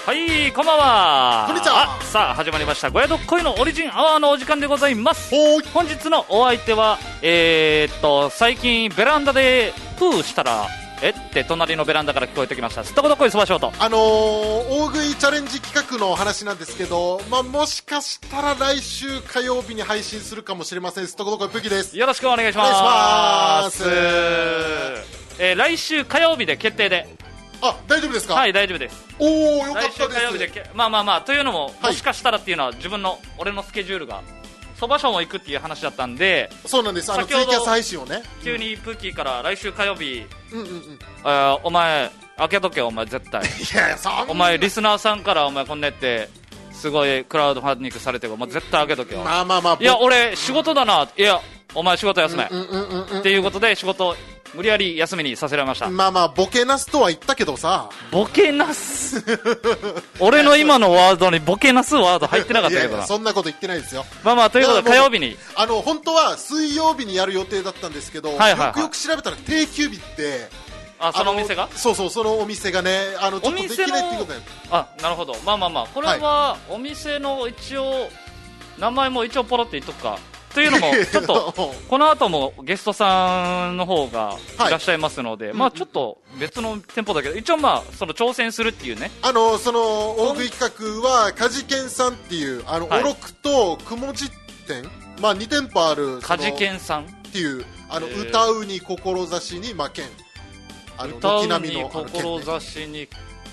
はい、こんばんは。 こんにちは。 さあ始まりましたごやどっこいのオリジンアワーのお時間でございます。本日のお相手は最近ベランダでプーしたらって隣のベランダから聞こえてきましたすっとこどっこいそばしょうと、 大食いチャレンジ企画の話なんですけど、もしかしたら来週火曜日に配信するかもしれません。すっとこどっこいプギです。 よろしくお願いします。来週火曜日で決定で。 大丈夫ですか？ はい、大丈夫です。 おー、よかったです。 来週火曜日でまあというのも、もしかしたらっていうのは俺のスケジュールがそばショーも行くっていう話だったんで。 そうなんです。ツイキャス配信をね、 急にプーキーから来週火曜日、お前開けとけお前絶対。いやそんな、 お前リスナーさんからお前こんなやってすごいクラウドファンディングされてるから絶対開けとけよ。いや俺仕事だな、いやお前仕事休めっていうことで仕事無理やり休みにさせられました。 ボケなすとは言ったけどさ。 ボケなす俺の今のワードにボケなすワード入ってなかったけどな。 いやそんなこと言ってないですよ。 ということで火曜日に本当は水曜日にやる予定だったんですけど、よくよく調べたら定休日ってそのお店がそうそのお店がねちょっとできないっていうことで。 なるほど。これはお店の一応名前も一応ポロって言っとくかというのもちょっとこの後もゲストさんの方がいらっしゃいますので、ちょっと別の店舗だけど一応その挑戦するっていうね、 その大食い企画はカジケンさんっていうおろくとくもじ店、2店舗あるカジケンさんっていう歌うに志に剣、 歌うに志に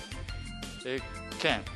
剣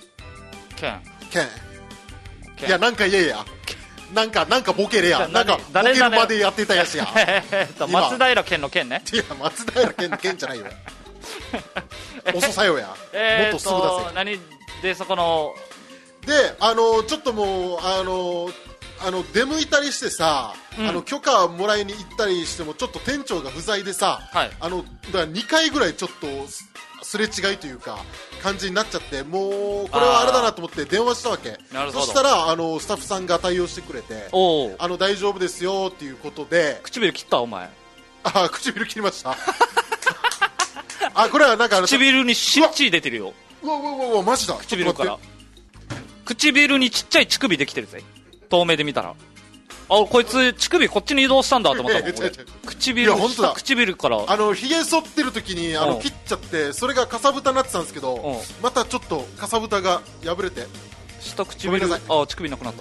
いやなんか言えやなんかボケれや、なんかボケるまでやってたやつや松平健の健ね。 いや松平健の健じゃないよ遅さよや、もっとすぐ出せ。 何でそこのでちょっともう出向いたりしてさ、許可もらいに行ったりしてもちょっと店長が不在でさ、だから2回ぐらいちょっとすれ違いというか感じになっちゃって、もうこれはあれだなと思って電話したわけ。そしたらスタッフさんが対応してくれて、大丈夫ですよっていうことで。 唇切ったお前。 唇切りましたこれはなんか唇にシッチー出てるよ。 うわマジだ。 唇から唇にちっちゃい乳首できてるぜ、遠目で見たら。こいつ乳首こっちに移動したんだと思ったもん唇からひげ剃ってる時に切っちゃって、それがかさぶたになってたんですけど、またちょっとかさぶたが破れて下唇乳首なくなった。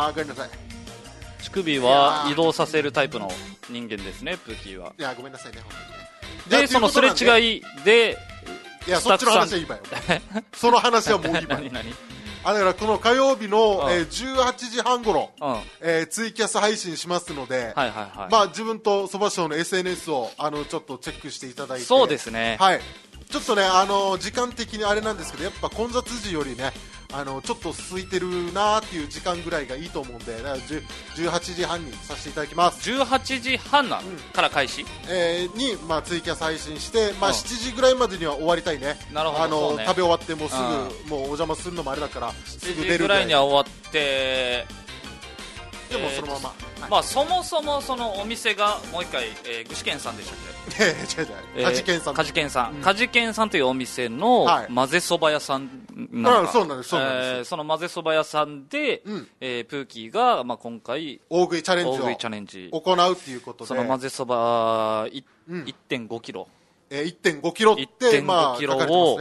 ごめんなさい。 乳首は移動させるタイプの人間ですね、プーキーは。 いやごめんなさいね。 でそのすれ違いで、 いやそっちの話はいいわよその話はもういいわよだからこの火曜日の18時半ごろツイキャス配信しますので、自分とそばショーの SNS をちょっとチェックしていただいて。 そうですね、 ちょっとね時間的にあれなんですけど、やっぱ混雑時よりねちょっと空いてるなーっていう時間ぐらいがいいと思うんで、だから18時半にさせていただきます。 18時半から開始、 にツイキャス配信して、7時ぐらいまでには終わりたいね。 なるほど、 食べ終わってもうすぐもうお邪魔するのもあれだからすぐ出る 7時ぐらいには終わって、 でもそのまま、 そもそもそのお店がもう一回、具志堅さんでしたっけ？ 違うカジケンさん。 カジケンさんというお店の混ぜそば屋さんなんか、 そうなんです。 その混ぜそば屋さんで、プーキーが、今回大食いチャレンジを行うっていうことで、 その混ぜそば 1.5 キロ 1.5 キロって、 1.5キロを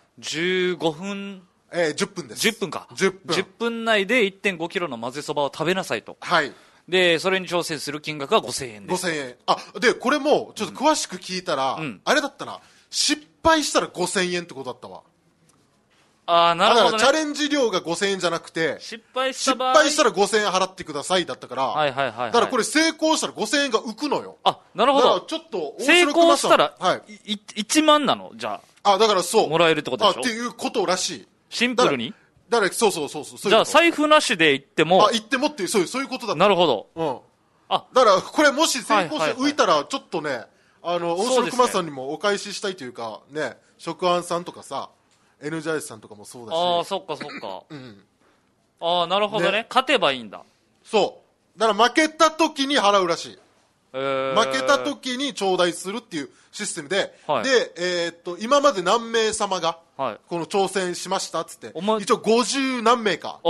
15分 10分です。 10分か。10分内で 1.5 キロの混ぜそばを食べなさいと。で、それに挑戦する金額は5000円です。 5000円。で、これも、ちょっと詳しく聞いたら、あれだったな。失敗したら5000円ってことだったわ。 なるほどね。 だからチャレンジ料が5000円じゃなくて、 失敗したら 5000円払ってくださいだったから、だからこれ成功したら5000円が浮くのよ。 なるほど。 だからちょっと成功したら、1万なのじゃあ。 だからそう。 もらえるってことでしょ？ っていうことらしい。 シンプルに？ だからそう。 じゃあ財布なしで行ってもっていうそういうことだった。 なるほど。 だからこれもし成功して浮いたらちょっとね、大城熊さんにもお返ししたいというかね、食安さんとかさ、N ジャイさんとかもそうだし。 そっかなるほどね。勝てばいいんだ。 そうだから負けた時に払うらしい。 負けた時に頂戴するっていうシステムで、 はい、 で、今まで何名様がこの挑戦しましたっつって、一応50何名か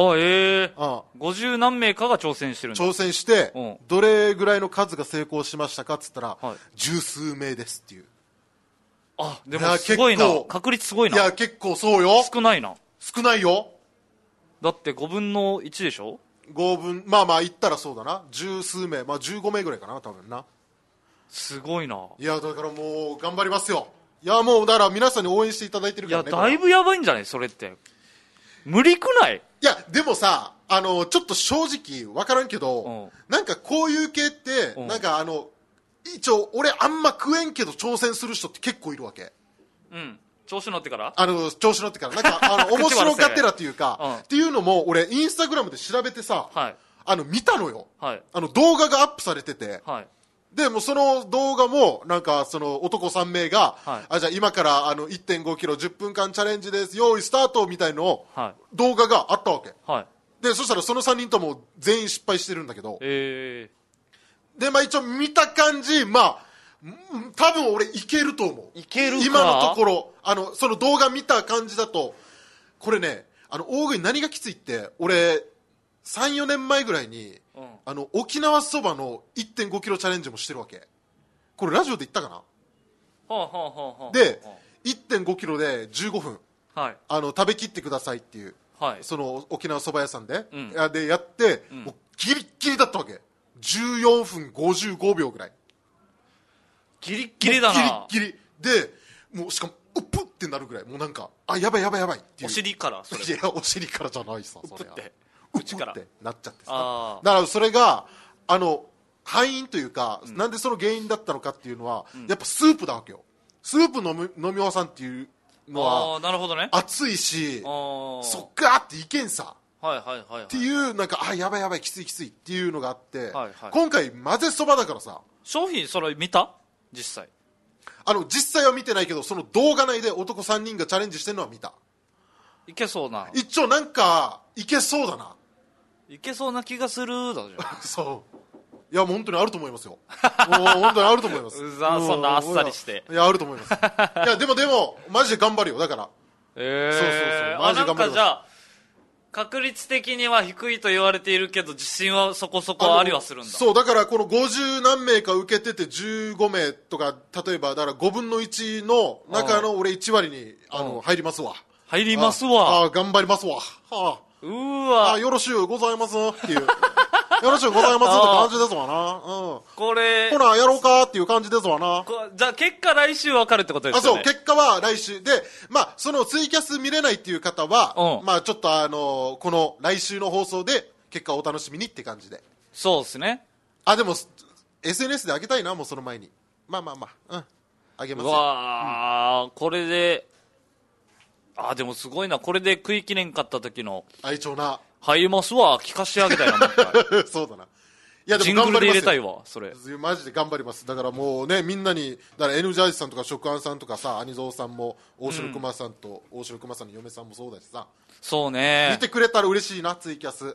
50何名かが挑戦してるんだ。 挑戦して、どれぐらいの数が成功しましたかっつったら、十数名ですっていう。 あ、でもすごいな、確率すごいな。 いや結構そうよ。 少ないな。 少ないよ。 だって5分の1でしょ。 5分、まあまあ言ったらそうだな、十数名、まあ15名ぐらいかな多分な。 すごいな。 いやだからもう頑張りますよ。いやもうだから皆さんに応援していただいてるからね。 いやだいぶやばいんじゃないそれって。無理くない？ いやでもさ、ちょっと正直分からんけど、なんかこういう系って、なんか一応俺あんま食えんけど挑戦する人って結構いるわけ。 調子乗ってから？ 調子乗ってからなんか面白がてらっていうか、っていうのも俺インスタグラムで調べてさ、見たのよ。動画がアップされてて、でもうその動画もなんかその男3名が、じゃあ今から 1.5 キロ10分間チャレンジです用意スタートみたいの動画があったわけ、でそしたらその3人とも全員失敗してるんだけど、でまあ一応見た感じ、まあ多分俺いけると思う。 いけるか今のところその動画見た感じだと。これね、大食い何がきついって、俺 3,4 年前ぐらいに、沖縄そばの 1.5 キロチャレンジもしてるわけ。これラジオで言ったかな。で 1.5 キロで15分、食べきってくださいっていう、その沖縄そば屋さんで、でやって、もうギリッギリだったわけ。14分55秒ぐらい。 ギリッギリだな。 ギリッギリで、もうしかもうっぷってなるぐらい、もうなんかやばいやばいやばいっていう。 お尻からそれ。 いやお尻からじゃないさ、それ。 うっぷって口からってなっちゃってさ。だからそれが敗因というか、なんでその原因だったのかっていうのは、やっぱスープだわけよ。スープ飲みおさんっていうのは、 なるほどね、 熱いし、そっかーっていけんさ。っていうなんかやばいやばいきついきついっていうのがあって、今回混ぜそばだからさ。 商品それ見た？実際実際は見てないけど、その動画内で男3人がチャレンジしてるのは見た。 いけそうな。 一応なんかいけそうだな。 いけそうな気がするだじゃん。 そう。いや本当にあると思いますよ。本当にあると思います。 そんなあっさりして。 いやあると思います。いやでもマジで頑張るよ。だから。そうマジで頑張る。なんかじゃあ確率的には低いと言われているけど自信はそこそこありはするんだ。 そうだからこの50何名か受けてて15名とか、例えばだから5分の1の中の俺1割に入りますわ。 入りますわ。 頑張りますわ。 うわ。 よろしゅうございますっていう。よろしゅうございますって感じですわな。 これほらやろうかっていう感じですわな。 じゃあ結果来週分かるってことですよね。 そう、結果は来週で、まあそのツイキャス見れないっていう方は、まあちょっとこの来週の放送で結果をお楽しみにって感じで。 そうですね。 でも SNS で上げたいな、もうその前に。まあ上げますよ。 これででもすごいな。これで食いきれんかった時の愛鳥な入りますわ。聞かしてあげたいな。 そうだな。いやでも頑張りますよ。ジングルで入れたいわそれ。 マジで頑張ります。だからもうね、みんなにだから N ジャージさんとか食安さんとかさ、兄蔵さんも大城熊さんと、大城熊さんの嫁さんもそうだしさ。 そうね。 見てくれたら嬉しいな、ツイキャス。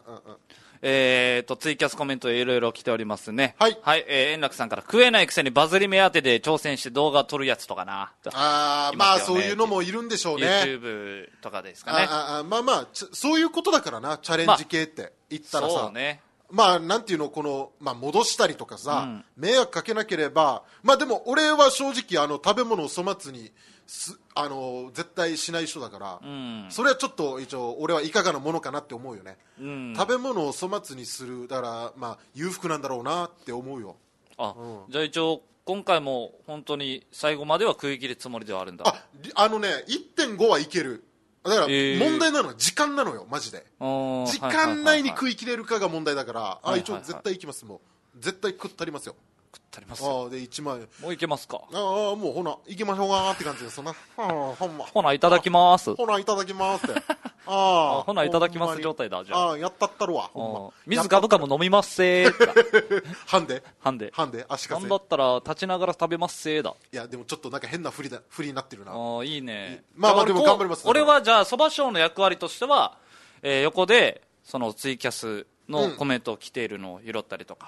ツイキャスコメントいろいろ来ておりますね。 はい。 円楽さんから食えないくせにバズり目当てで挑戦して動画撮るやつとかな。 まあそういうのもいるんでしょうね。 YouTube とかですかね。 そういうことだからな、チャレンジ系って言ったらさ。 そうね。 なんていうの、戻したりとかさ、迷惑かけなければ、でも俺は正直食べ物を粗末に絶対しない人だから、それはちょっと一応俺はいかがなものかなって思うよね。食べ物を粗末にする、だから裕福なんだろうなって思うよ。 じゃあ一応今回も本当に最後までは食い切るつもりではあるんだ。 1.5 はいける。だから問題なのは時間なのよ、マジで。時間内に食い切れるかが問題だから、一応絶対いきます。もう絶対食ったりますよ。 食ったりますよ。 で1万円もういけますか。 もうほな行きましょうかって感じですな。 ほないただきます。 ほないただきますって。 ほないただきます状態だ。じゃあやったったるわ。 水ガブガブ飲みますせー。 ハンデ足かせ。なんだったら立ちながら食べますせーだ。 いやでもちょっとなんか変な振りになってるな。 いいね。 でも頑張ります。 俺はじゃあそば賞の役割としては、横でそのツイキャスのコメントを来ているのを拾ったりとか。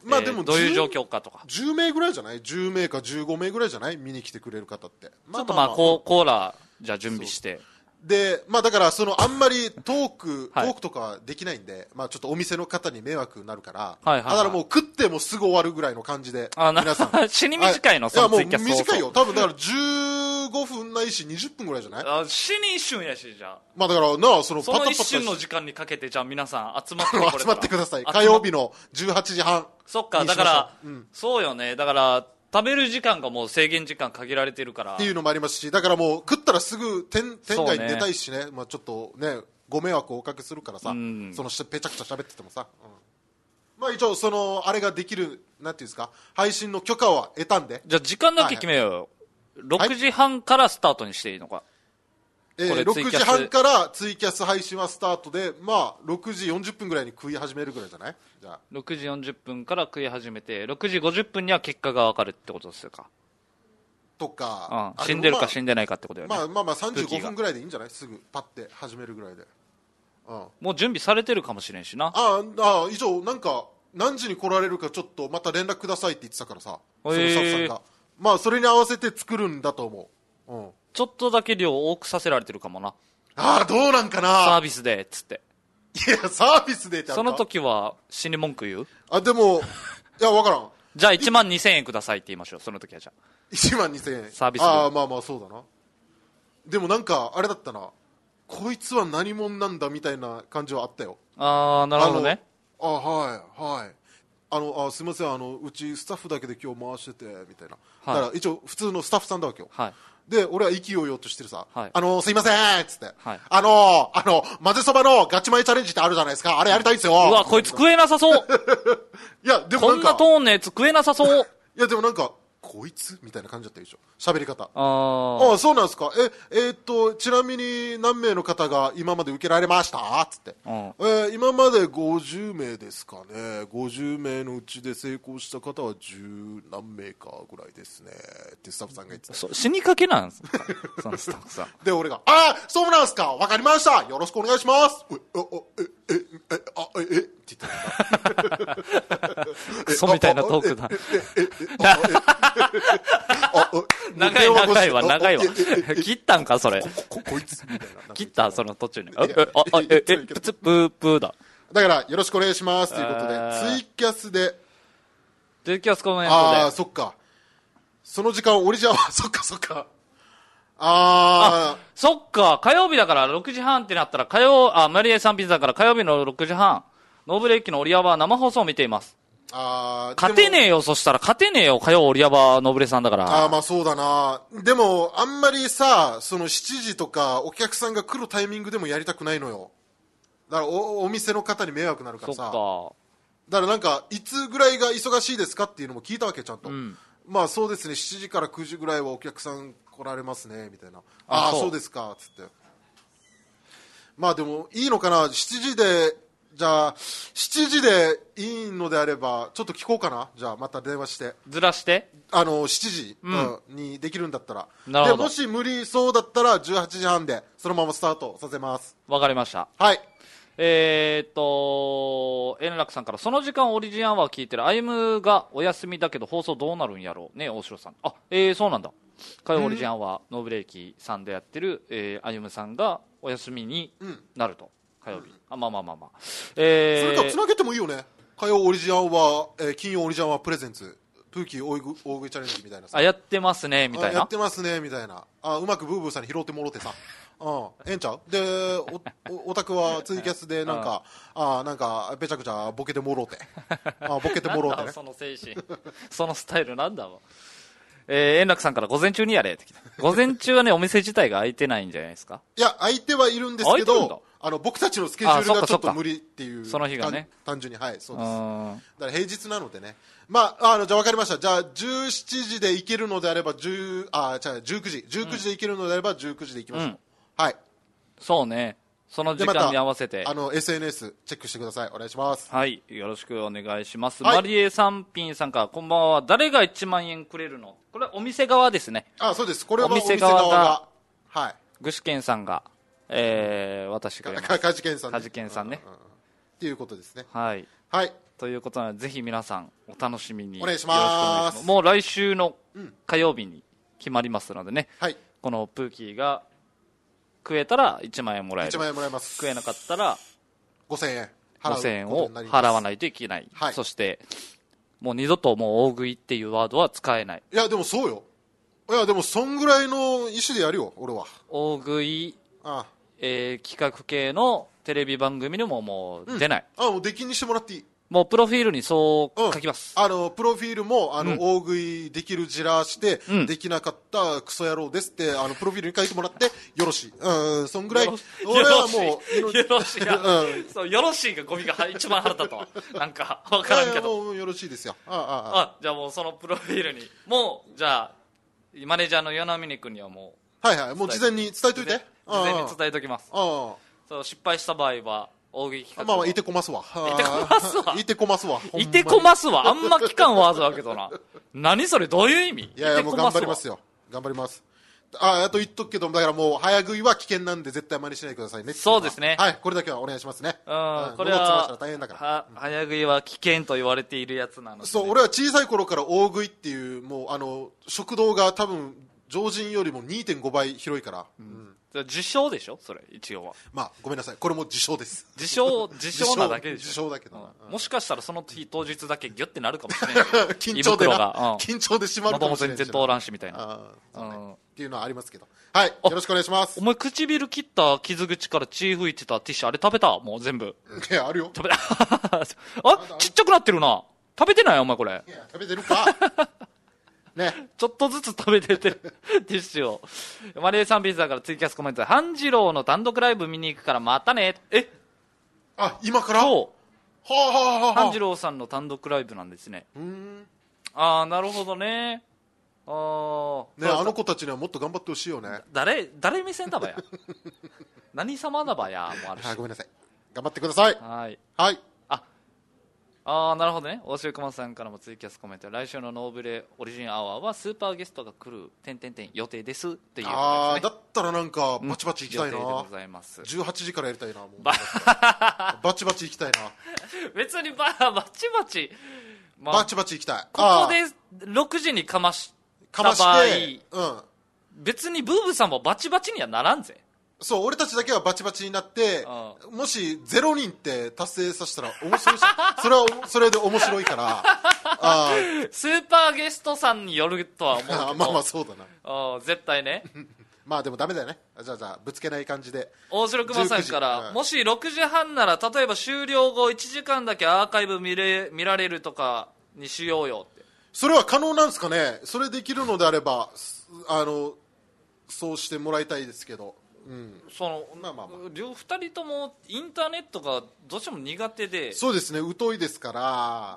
まあでもどういう状況かとか。 10名ぐらいじゃない？ 10 名か15名ぐらいじゃない？見に来てくれる方って。 ちょっとコーラ、じゃあ準備して。 で、まあだから、あんまりトークとかできないんで、まあちょっとお店の方に迷惑になるから、だからもう食ってもすぐ終わるぐらいの感じで、皆さん。 死に短いの、そのツイキャス。 いやもう短いよ。多分だから15分ないし20分ぐらいじゃない？ 死に一瞬やし、じゃあ。 まあだからそのパタパタ。その一瞬の時間にかけて、じゃあ皆さん集まって集まってください。火曜日の18時半。 そっか、だから、そうよね。だから、食べる時間がもう制限時間限られてるからっていうのもありますし、だからもう食ったらすぐ店外に出たいしね、まあちょっとねご迷惑をおかけするからさ、ぺちゃくちゃ喋っててもさ、まあ一応あれができるなんていうんですか、配信の許可は得たんで。 じゃあ時間だけ決めようよ。6時半からスタートにしていいのか。 6時半からツイキャス配信はスタートで、まあ6時40分ぐらいに食い始めるぐらいじゃない？じゃあ 6時40分から食い始めて、6時50分には結果が分かるってことですよか。 とか、 死んでるか死んでないかってことよね。 まあ35分ぐらいでいいんじゃない？すぐパッて始めるぐらいで。 もう準備されてるかもしれんしな。 以上なんか何時に来られるかちょっとまた連絡くださいって言ってたからさ、そのスタッフさんが。まあそれに合わせて作るんだと思う。 ちょっとだけ量多くさせられてるかもな。 どうなんかな。 サービスでっつって。 いやサービスでってその時は死に文句言う？ でもいや分からん。 じゃあ1万2000円くださいって言いましょう。その時はじゃあ 1万2000円サービスで。 まあそうだな。でもなんかあれだったな、こいつは何者なんだみたいな感じはあったよ。 なるほどね。 すみません、うちスタッフだけで今日回しててみたいな、だから一応普通のスタッフさんだわけよ。で俺は意気揚々としてるさ、すいませんっつって、混ぜそばのガチマイチャレンジってあるじゃないですか、あれやりたいんですよ。 うわこいつ食えなさそういやでもなんかこんなトーンのやつ食えなさそういやでもなんかこいつみたいな感じだったでしょ、喋り方。そうなんですか。ちなみに何名の方が今まで受けられましたっつって、今まで50名ですかね、50名のうちで成功した方は10何名かぐらいですねってスタッフさんが言ってた。 死にかけなんですかそのスタッフさんで俺がそうなんですか、わかりました、よろしくお願いします。って言ったクソみたいなトークだ長いわ切ったんかそれこいつみたいな切ったその途中にプツプープーだ。 だからよろしくお願いしますということでツイキャスでコメントでそっか、その時間オリジナルそっかそっか火曜日だから6時半ってなったらマリエさんピザから火曜日の6時半ノーブレーキのオリアバー生放送を見ています。勝てねえよ、そしたら勝てねえよ、火曜オリアバーノーブレさんだから。 まあそうだな。でもあんまりさ、その7時とかお客さんが来るタイミングでもやりたくないのよ。だから お店の方に迷惑になるからさ。だからなんかいつぐらいが忙しいですかっていうのも聞いたわけちゃんと、まあそうですね、7時から9時ぐらいはお客さん来られますねみたいな。そうですかつって。まあでもいいのかな、7時で。じゃあ7時でいいのであればちょっと聞こうかな。じゃあまた電話してずらして 7時、にできるんだったら。でもし無理そうだったら18時半でそのままスタートさせます。 わかりました。 はい。 円楽さんからその時間オリジンアワー聞いてる、歩夢がお休みだけど放送どうなるんやろうね。大城さん、そうなんだ。火曜オリジンアワーノーブレーキさんでやってる歩夢さんがお休みになると、火曜日。まあ。 それとつなげてもいいよね。火曜オリジンアワー、金曜オリジンアワープレゼンツプーキー大食いチャレンジみたいなさ。 やってますねみたいな。 やってますねみたいな。うまくブーブーさんに拾ってもろてさ。ええんちゃうで、お宅はツイキャスでなんか、なんかべちゃくちゃボケてもろうて。ボケてもろうてね。 その精神そのスタイルなんだわ。円楽さんから午前中にやれって来た。午前中はねお店自体が空いてないんじゃないですか。 いや空いてはいるんですけど、僕たちのスケジュールがちょっと無理っていう、 その日がね単純に、はい、そうです。だから平日なのでね。まあじゃあ分かりました。じゃあ17時で行けるのであれば19時で行けるのであれば19時で行きましょう。はい。 そうね。その時間に合わせて、 SNS チェックしてください。お願いします。 はい、よろしくお願いします。マリエさんぴんさんから、こんばんは。誰が1万円くれるの？これはお店側ですね。 そうです。これはお店側が、はい。 具志堅さんが、渡してくれます。 カジケンさん。 カジケンさんね。 っていうことですね。 はい。 はい。 ということなのでぜひ皆さんお楽しみにお願いします。 もう来週の火曜日に決まりますのでね、 はい、 このプーキーが食えたら1万円もらえる、 1万円もらえます。 食えなかったら 5000円 5000円を払わないといけない、はい、そしてもう二度ともう大食いっていうワードは使えない。 いやでもそうよ。いやでもそんぐらいの意思でやるよ俺は。 大食い企画系のテレビ番組にももう出ない、 もう出禁にしてもらっていい。 もうプロフィールにそう書きます、 プロフィールも大食いできるじらして、できなかったクソ野郎ですってプロフィールに書いてもらってよろしい。そんぐらい俺はもうよろしいが、そうよろしいがゴミが一番腹立ったわなんか分からんけど、 もうよろしいですよ。 じゃあもうそのプロフィールにもうじゃあマネージャーの与那嶺君にはもうもう事前に伝えといて。 事前に伝えときます。そう失敗した場合は大食い企画いてこますわ。 いてこますわあんま聞かんワードだけどな何それどういう意味。 いやもう頑張りますよ。頑張ります。あと言っとくけどだからもう早食いは危険なんで絶対真似しないでくださいね。 そうですね。 はい、これだけはお願いしますね。 これは大変だから早食いは危険と言われているやつなので、 そう俺は小さい頃から大食いっていうもう食堂が多分常人よりも 2.5 倍広いから、 自称でしょそれ一応は。 まあごめんなさいこれも自称です。 自称なだけでしょ。 自称だけど、 もしかしたらその当日だけギュッてなるかもしれない緊張で緊張で締まるかもしれない。 全然通らんしみたいなっていうのはありますけど、はいよろしくお願いします。 お前唇切った傷口から血吹いてたティッシュあれ食べたもう全部。 いやあるよ。 食べちっちゃくなってるな。食べてないお前これ。 いや食べてるかね、 ちょっとずつ食べてるティッシュを。マレーサンビーズだからツイキャスコメントで半次郎の単独ライブ見に行くからまたね。 今から。 そう半次郎さんの単独ライブなんですね。なるほどね。 あの子たちにはもっと頑張ってほしいよね。 誰目線だばや何様だばやもあるし。 ごめんなさい頑張ってください。はいなるほどね。大城熊さんからもツイキャスコメント、来週のノーブレオリジンアワーはスーパーゲストが来る予定ですっていうことですね。 だったらなんかバチバチ行きたいな。 予定でございます。 18時からやりたいな。もうバチバチ行きたいな。 別にバチバチ、 バチバチ行きたい。 ここで6時にかました場合、別にブーブさんもバチバチにはならんぜ。 そう俺たちだけはバチバチになって、もし0人って達成させたら面白いしそれはそれで面白いからスーパーゲストさんによるとは思うけどまあそうだな絶対ねまあでもダメだよね。じゃあぶつけない感じで。 大城熊さんから、もし6時半なら例えば終了後1時間だけアーカイブ見られるとかにしようよって。 それは可能なんですかね。それできるのであればそうしてもらいたいですけど。 2人ともインターネットがどうしても苦手で。 そうですね疎いですから。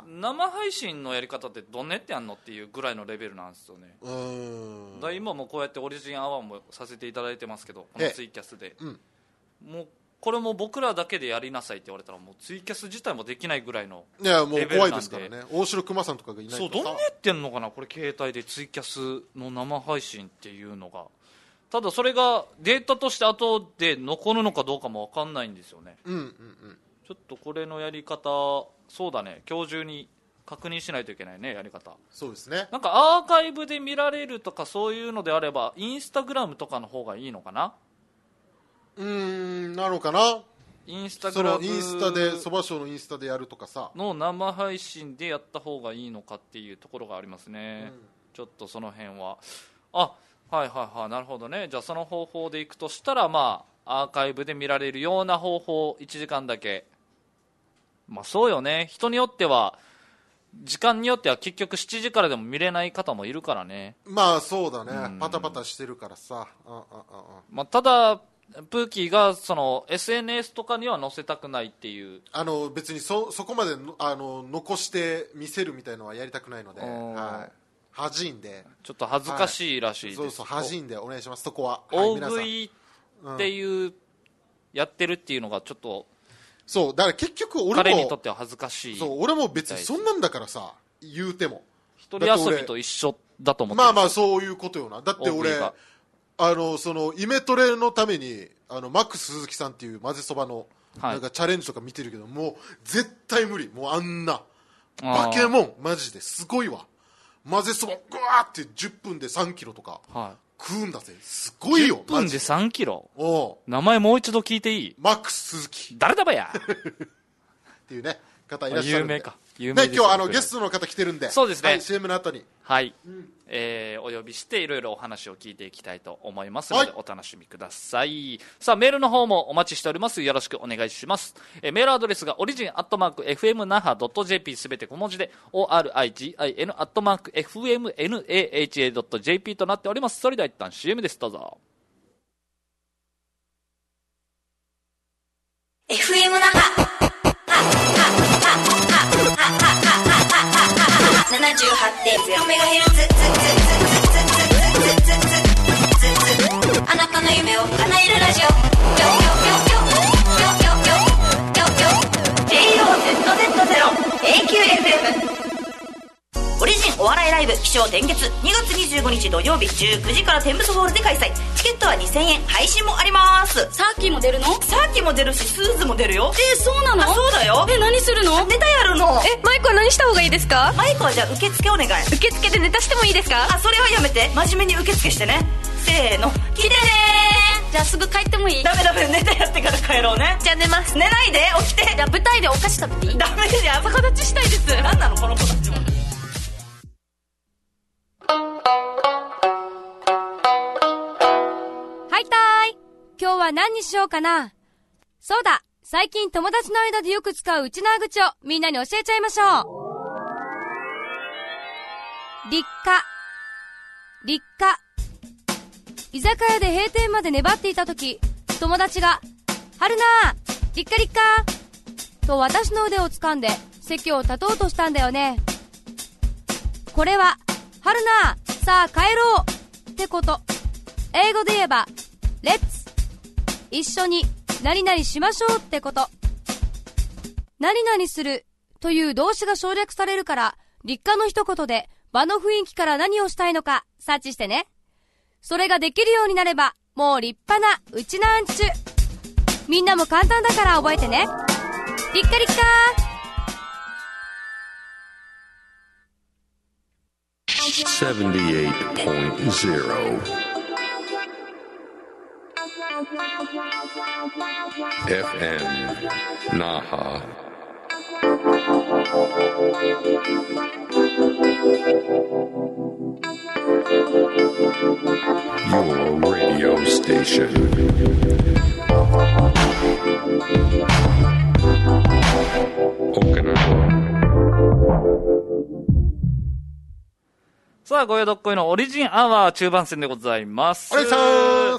生配信のやり方ってどんなやってやんのっていうぐらいのレベルなんですよね。今もこうやってオリジンアワーもさせていただいてますけど、このツイキャスで、もうこれも僕らだけでやりなさいって言われたらもうツイキャス自体もできないぐらいのレベルなんで。 いやもう怖いですからね。大城熊さんとかがいないとさ。 どんなやってんのかなこれ携帯でツイキャスの生配信っていうのが。ただそれがデータとして後で残るのかどうかも分かんないんですよね。ちょっとこれのやり方そうだね今日中に確認しないといけないねやり方。 そうですね。 なんかアーカイブで見られるとかそういうのであればインスタグラムとかの方がいいのかな。 なのかな。 インスタグラムインスタでそばショーのインスタでやるとかさの生配信でやった方がいいのかっていうところがありますね。ちょっとその辺はなるほどね。じゃあその方法でいくとしたらアーカイブで見られるような方法1時間だけ。そうよね。人によっては時間によっては結局7時からでも見れない方もいるからね。 そうだね。パタパタしてるからさ。 ただプーキーがその SNS とかには載せたくないっていう別にそこまで残して見せるみたいのはやりたくないので、恥いんでちょっと恥ずかしいらしいです。 そう恥いんでお願いします。そこは大食いっていうやってるっていうのがちょっとそうだから結局俺も彼にとっては恥ずかしい。 俺も別にそんなんだからさ言うても一人遊びと一緒だと思ってる。 そういうことよな。だって俺そのイメトレのためにマックス鈴木さんっていう混ぜそばのなんかチャレンジとか見てるけど、もう絶対無理。もうあんなバケモンマジですごいわ。混ぜそばぐわーって10分で3キロとか食うんだぜ。すごいよ。 10分で3キロ。 お名前もう一度聞いていい？ マックス鈴木。 誰だばやっていうね方いらっしゃるんで。 有名か。有名です。 ね、今日ゲストの方来てるんで。 そうですね。 はい、CM の後に。 はい。お呼びしていろいろお話を聞いていきたいと思いますので、お楽しみください。さあ、メールの方もお待ちしております。よろしくお願いします。メールアドレスがorigin@fmnaha.jp すべて小文字で origin@fmnaha.jp となっております。それでは一旦 CM です。どうぞ。 FM 那覇 78.0MHz あなたの夢を叶えるラジオ JOZZ0AQFM オリジンお笑いライブ起承転結2月25日土曜日19時からテンブスホールで開催。チケットは2000円、配信もあります。 サーキーも出るの？ サーキーも出るし、スーズも出るよ。 そうなの？ そうだよ。 何するの？ ネタやるの。 マイクは何した方がいいですか？ マイクはじゃあ受付お願い。 受付でネタしてもいいですか？ それはやめて。真面目に受付してね。せーの、来てねー。じゃあすぐ帰ってもいい？ ダメ、ネタやってから帰ろうね。 じゃあ寝ます。 寝ないで、起きて。 じゃあ舞台でお菓子食べていい？ ダメじゃん。 逆立ちしたいです。 何なのこの子たちは。 はいたーい。今日は何にしようかな。そうだ、最近友達の間でよく使ううちなー口をみんなに教えちゃいましょう。立夏。居酒屋で閉店まで粘っていた時、友達が春菜立夏と私の腕を掴んで席を立とうとしたんだよね。これは春菜さあ帰ろうってこと。英語で言えばレッツ、一緒に何々しましょうってこと。何々するという動詞が省略されるから、立夏の一言で場の雰囲気から何をしたいのか察知してね。それができるようになればもう立派なうちなんちゅ。みんなも簡単だから覚えてね。立夏 78.0 FM Naha. Your radio station. Okinawa. さあ、ごよどっこいのオリジンアワー中盤戦でございます。 お願いします。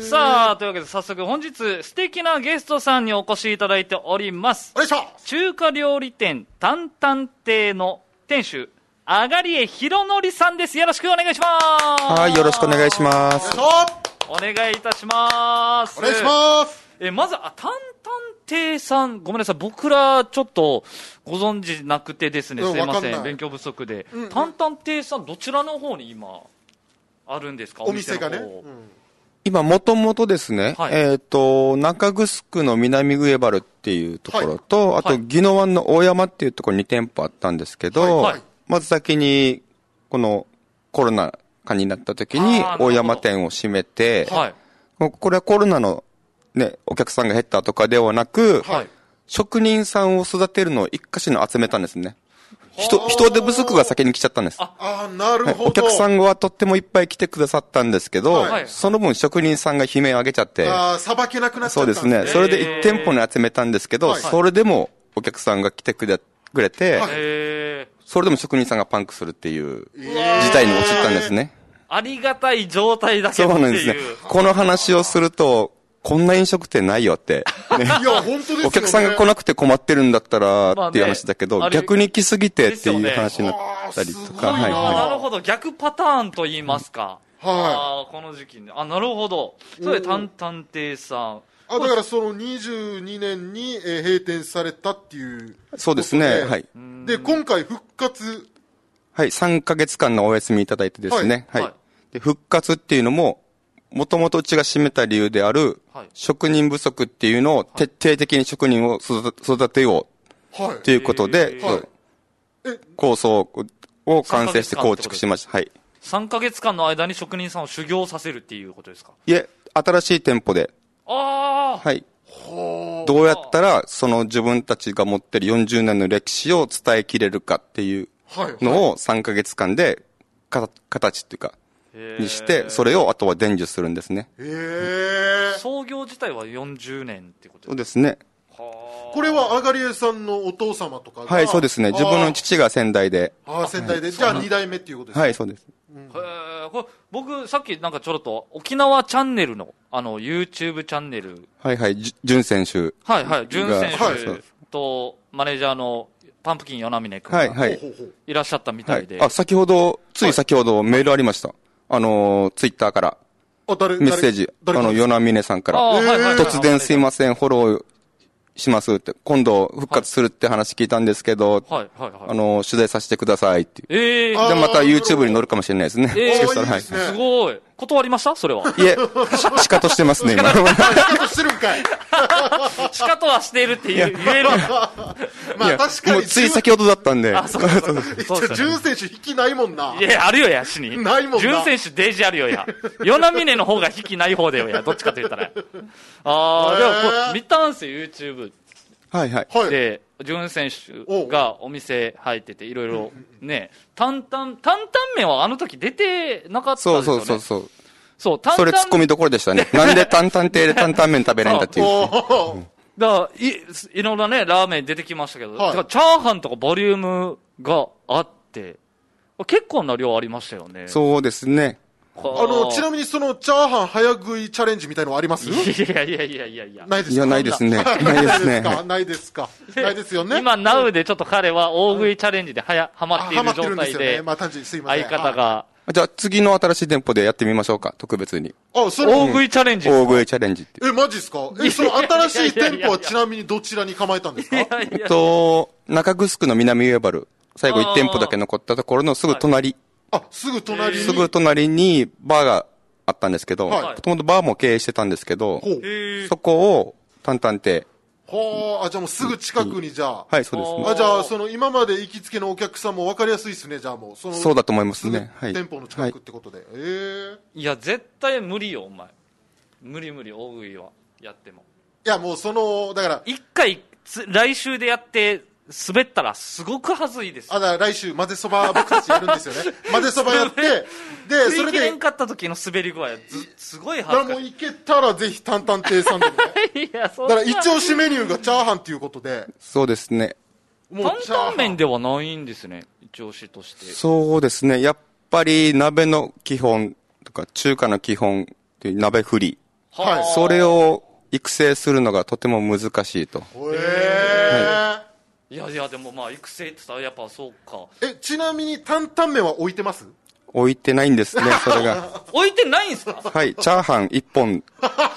さあ、というわけで早速本日素敵なゲストさんにお越しいただいております。 お願いします。中華料理店担々亭の店主、あがりえひろのりさんです。よろしくお願いします。 はい、よろしくお願いします。 お願いいたします。 お願いします。 まず担々亭さん、ごめんなさい、僕らちょっとご存知なくてですね、すいません、勉強不足で。担々亭さん、どちらの方に今あるんですか？ お店がね。 今、もともとですね、 はい、 中城の南上原っていうところと、あと、宜野湾の大山っていうところに2店舗あったんですけど、まず先に、このコロナ禍になった時に、大山店を閉めて、これはコロナのね、お客さんが減ったとかではなく、職人さんを育てるのを一箇所に集めたんですね。人手不足が先に来ちゃったんです。 なるほど。 お客さんはとってもいっぱい来てくださったんですけど、その分職人さんが悲鳴を上げちゃって。 さばけなくなっちゃった。 そうですね。それで1店舗に集めたんですけど、それでもお客さんが来てくれて、それでも職人さんがパンクするっていう事態に陥ったんですね。 ありがたい状態だけどっていう。そうなんですね。 この話をすると、こんな飲食店ないよって。 ね、いや、本当ですよね。 お客さんが来なくて困ってるんだったらっていう話だけど、逆に来すぎてっていう話になったりとか。 なるほど。逆パターンと言いますか。この時期に。なるほど。それで担々亭さん。 だからその22年に閉店されたっていう。 そうですね。はい。 で、今回復活。 はい。3ヶ月間のお休みいただいてですね。はい。で、復活っていうのも、もともとうちが閉めた理由である、職人不足っていうのを徹底的に職人を育てようということで、 構想を完成して構築しました。はい。 3ヶ月間の間に職人さんを修行させるっていうことですか？ いえ、新しい店舗で。はい。どうやったら、その自分たちが持ってる40年の歴史を伝えきれるかっていうのを3ヶ月間で、形っていうか、にして、それをあとは伝授するんですね。 創業自体は40年ってことですか？ そうですね。 これはあがりえさんのお父様とかが。 はい、そうですね。自分の父が先代で。 先代で。じゃあ2代目っていうことですね。 はい、そうです。 これ僕、さっきなんかちょろっと、沖縄チャンネルの、YouTube チャンネル。 はいはい、淳選手。 はいはい、淳選手と、マネージャーのパンプキン与那嶺君が、いらっしゃったみたいで。 つい先ほどメールありました。ツイッターから。メッセージ。与那嶺さんから。突然すいません、フォローしますって、今度復活するって話聞いたんですけど、取材させてくださいっていう。で、また YouTube に載るかもしれないですね。 すごい。断りましたそれは。 いえ、シカトしてますね、今。 シカトしてるんかい。 シカトはしているって言える。 まあ確かに。 つい先ほどだったんで。 淳選手引きないもんな。 いや、あるよや、しに。 ないもんな。 淳選手デージあるよや。与那嶺の方が引きない方だよや。どっちかと言ったら。でも、見たんすよ、YouTube。 はいはい。 で、淳選手がお店入ってて、いろいろね、担々麺はあの時出てなかったんですよね。 そう。それツッコミどころでしたね。なんで担々亭で担々麺食べれんだっていう。 だからいろんなね、ラーメン出てきましたけど、チャーハンとかボリュームがあって、結構な量ありましたよね。 そうですね。 ちなみにそのチャーハン早食いチャレンジみたいのはあります？ いや。 ないですか？ いや、ないですね。 ないですか？ないですよね。 今、ナウでちょっと彼は大食いチャレンジでハマっている状態で、相方が。 じゃあ次の新しい店舗でやってみましょうか、特別に。 大食いチャレンジ大食いチャレンジって。 マジっすか？その新しい店舗はちなみにどちらに構えたんですか？ 中城の南上原、最後1店舗だけ残ったところのすぐ隣。 すぐ隣に。 すぐ隣にバーがあったんですけど、もともとバーも経営してたんですけど、そこを担々亭。 じゃあもうすぐ近くにじゃあ。 はい、そうですね。 じゃあその今まで行きつけのお客さんも分かりやすいですね、じゃあもう。 そうだと思いますね。 店舗の近くってことで。 いや、絶対無理よ、お前。無理、大食いは。やっても。 いや、もうだから。 一回、来週でやって、滑ったらすごくはずいですよ。 だから来週混ぜそば僕たちやるんですよね。混ぜそばやって、で、それで。 れんかった時の滑り具合すごいはずかしい。 もういけたらぜひ担々亭さんでもね。いや、そうだから一押しメニューがチャーハンっていうことで。 そうですね。 担々麺ではないんですね、一押しとして。 そうですね。やっぱり鍋の基本とか中華の基本っていう鍋振り。それを育成するのがとても難しいと。 いやでもまあ育成って言ったらやっぱそうか。 ちなみに担々麺は置いてます？ 置いてないんですね、それが。 置いてないんですか？ はい、チャーハン1本ですね。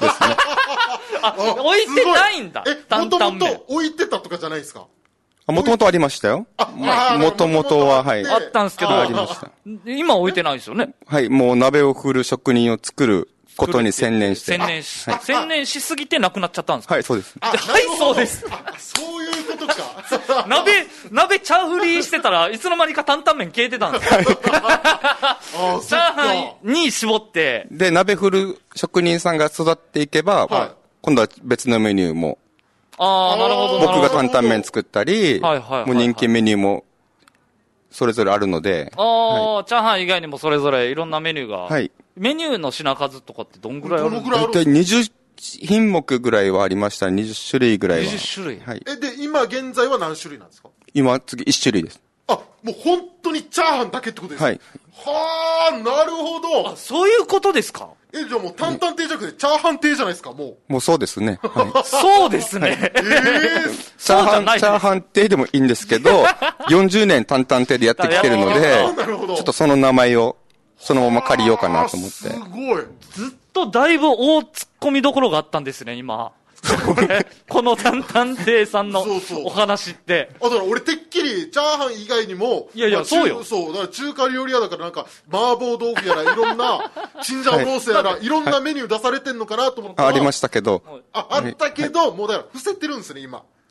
置いてないんだ。 もともと置いてたとかじゃないですか？ もともとありましたよ。もともとは、はい。 あったんですけど、 ありました。 今置いてないですよね。 はい、もう鍋を振る職人を作ることに専念して。 専念しすぎてなくなっちゃったんですか？ はい、そうです。 はい、そうです。 そういうことか。 鍋チャーフリーしてたらいつの間にか担々麺消えてたんですよ。チャーハンに絞って。 で、鍋振る職人さんが育っていけば、今度は別のメニューも。 なるほど。 僕が担々麺作ったり、もう人気メニューもそれぞれあるので。 チャーハン以外にもそれぞれいろんなメニューが。 はい。 メニューの品数とかってどんぐらいあるんですか？ 大体20品目ぐらいはありました。20種類ぐらいは。 20種類。 はい。 で、今現在は何種類なんですか？ 今、次1種類です。 もう本当にチャーハンだけってことですか？はい。なるほど。 そういうことですか？ じゃあもう担々亭じゃなくてチャーハン亭じゃないですか、もう。 もうそうですね。はい、 そうですね。 チャーハン亭でもいいんですけど、40年担々亭でやってきてるので、ちょっとその名前をそのまま借りようかなと思って。すごい。 ずっとだいぶ大突っ込みどころがあったんですね、今。この担々亭さんのお話って。 だから俺てっきりチャーハン以外にも、 そうよ。 そう、だから中華料理屋だからなんか麻婆豆腐やらいろんなチンジャオロースやらいろんなメニュー出されてんのかなと思ったら。 ありましたけど。 あったけど、もうだから伏せてるんですね、今。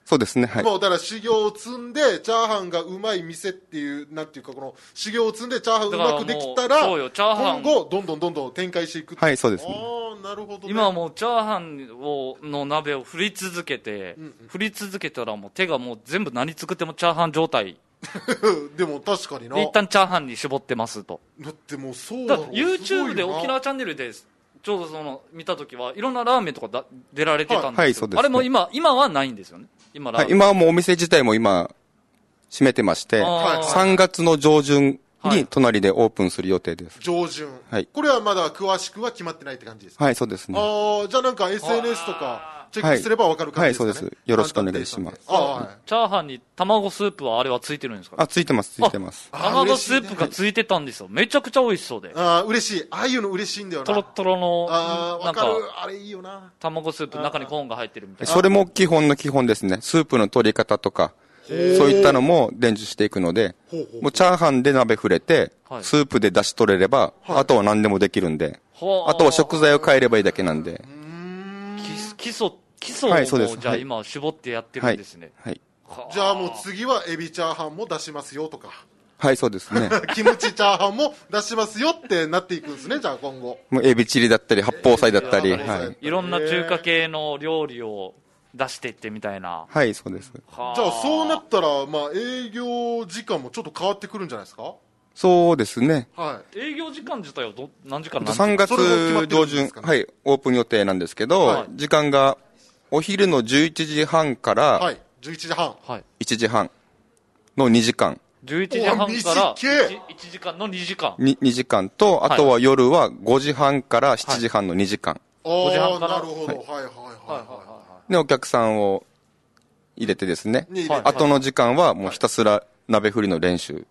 そうですね、はい。 もうだから修行を積んでチャーハンがうまい店っていう、なんていうか、この修行を積んでチャーハンうまくできたら、 そうよ、チャーハン今後どんどん展開していく。 はい、そうですね。 ああ、なるほど、ね。 今はもうチャーハンの鍋を振り続けて、振り続けたらもう手がもう全部何作ってもチャーハン状態。 でも確かにな。 一旦チャーハンに絞ってますと。 だってもうそうだろう。 YouTube で沖縄チャンネルでちょうど見たときはいろんなラーメンとか出られてたんですけど、はいそうですね、あれも今はないんですよね。今はもうお店自体も今閉めてまして、3月の上旬に隣でオープンする予定です。 上旬。 はい。 これはまだ詳しくは決まってないって感じですか？ はい、そうですね。 じゃあなんか SNS とかチェックすればわかる感じですかね？ はい、そうです。よろしくお願いします。 チャーハンに卵スープはあれはついてるんですか？ ついてます、ついてます。 卵スープがついてたんですよ。めちゃくちゃ美味しそうで。 嬉しい。ああいうの嬉しいんだよな。 トロトロの、 わかる。あれいいよな。 卵スープ、中にコーンが入ってるみたいな。 それも基本の基本ですね。スープの取り方とか、そういったのも伝授していくので、もうチャーハンで鍋振れて、スープで出し取れれば、あとは何でもできるんで、あとは食材を変えればいいだけなんで。 基礎をじゃあ今絞ってやってるんですね。 はい。 じゃあもう次はエビチャーハンも出しますよとか。 はい、そうですね。 キムチチャーハンも出しますよってなっていくんですね、じゃあ今後。 もうエビチリだったり、八宝菜だったり、 いろんな中華系の料理を出していってみたいな。 はい、そうです。 じゃあそうなったら、営業時間もちょっと変わってくるんじゃないですか？ そうですね。 はい。 営業時間自体は何時から何時？3月上旬、はい、オープン予定なんですけど、時間がお昼の11時半から、 はい、11時半。 はい。1時半の2時間。 11時半から1時間の2時間。 2時間と、あとは夜は5時半から7時半の2時間。 5時半から。なるほど。はいはいはい。 で、お客さんを入れてですね。あとの時間はもうひたすら鍋振りの練習。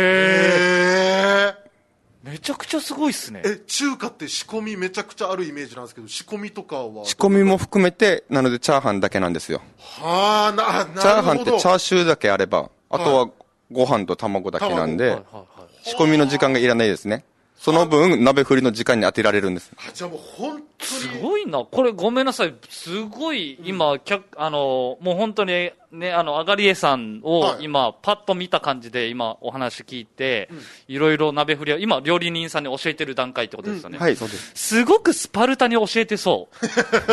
めちゃくちゃすごいっすね。 中華って仕込みめちゃくちゃあるイメージなんですけど、仕込みとかは？ 仕込みも含めて、なのでチャーハンだけなんですよ。 はあ、なるほど。 チャーハンってチャーシューだけあれば、あとはご飯と卵だけなんで、仕込みの時間がいらないですね。その分、鍋振りの時間に当てられるんです。 じゃあもう本当に。 すごいな。これごめんなさい。すごい、今、もう本当にね、あがりえさんを今、パッと見た感じで今お話聞いて、いろいろ鍋振りを、今、料理人さんに教えてる段階ってことですよね。 はい、そうです。 すごくスパルタに教えてそう。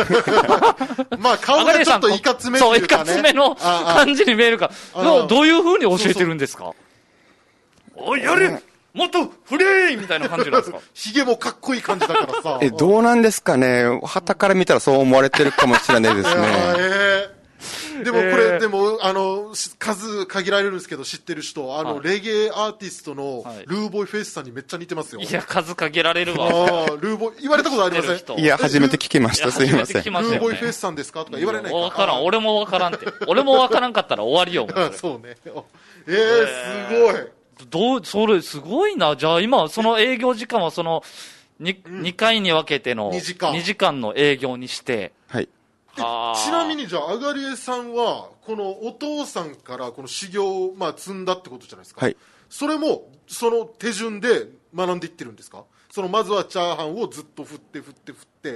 顔がちょっといかつめっていうかね。 そう、いかつめの感じに見えるか。どういう風に教えてるんですか？おい、やれもっとフレーみたいな感じなんですか？ ヒゲもかっこいい感じだからさ。 どうなんですかね。旗から見たらそう思われてるかもしれないですね。 でもこれ、数限られるんですけど、知ってる人、レゲエアーティストのルーボイフェイスさんにめっちゃ似てますよ。 いや、数限られるわ。 ルーボイ、言われたことありません？ いや、初めて聞きました。すいません。 ルーボイフェイスさんですかとか言われないか。 わからん。俺もわからんって。俺もわからんかったら終わりよ。 そうね。すごい。 それすごいな。じゃあ今、その営業時間は2回に分けての2時間の営業にして。 はい。 ちなみにじゃあ、あがりえさんは、このお父さんからこの修行を積んだってことじゃないですか。 はい。 それも、その手順で学んでいってるんですか？まずはチャーハンをずっと振って。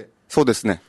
そうですね。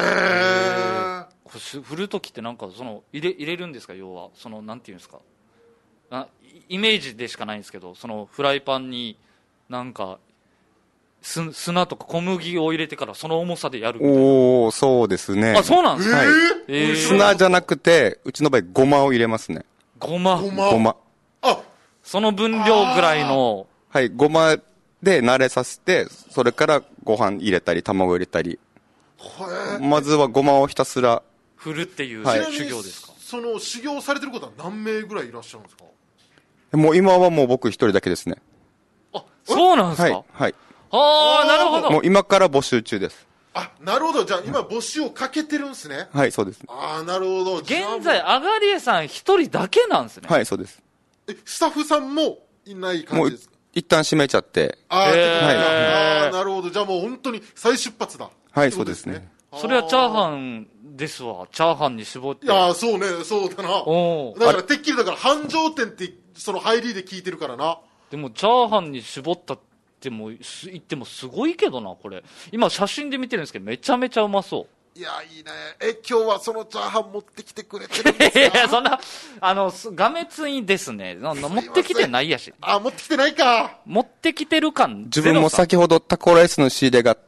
振るときってなんか、入れるんですか？要は、なんていうんですか？イメージでしかないんですけど、フライパンになんか砂とか小麦を入れてからその重さでやるみたいな。 おー、そうですね。 あ、そうなんですか？ 砂じゃなくて、うちの場合ごまを入れますね。 ごま。 あ、 その分量ぐらいの。 はい、ごまで慣れさせて、それからご飯入れたり卵入れたり。まずはごまをひたすら振るっていう修行ですか？ 修行されてる方は何名ぐらいいらっしゃるんですか？ もう今はもう僕一人だけですね。 あ、そうなんですか？ はい。 ああ、なるほど。 もう今から募集中です。 あ、なるほど。じゃあ今募集をかけてるんですね。 はい、そうです。 ああ、なるほど。 現在、あがりえさん一人だけなんですね。 はい、そうです。 スタッフさんもいない感じですか？ もう一旦閉めちゃって。 なるほど。じゃあもう本当に再出発だ。 はい、そうですね。 それはチャーハンですわ。チャーハンに絞って。 いや、そうね、そうだな。だからてっきりだから繁盛店って入りで聞いてるからな。 でもチャーハンに絞ったって言ってもすごいけどな、これ。今写真で見てるんですけどめちゃめちゃうまそいや、いいね。今日はそのチャーハン持ってきてくれてるんですか？ いや、そんな、がめついですね。持ってきてないやし。 持ってきてないか。 持ってきてる感。 自分も先ほどタコライスの仕入れが、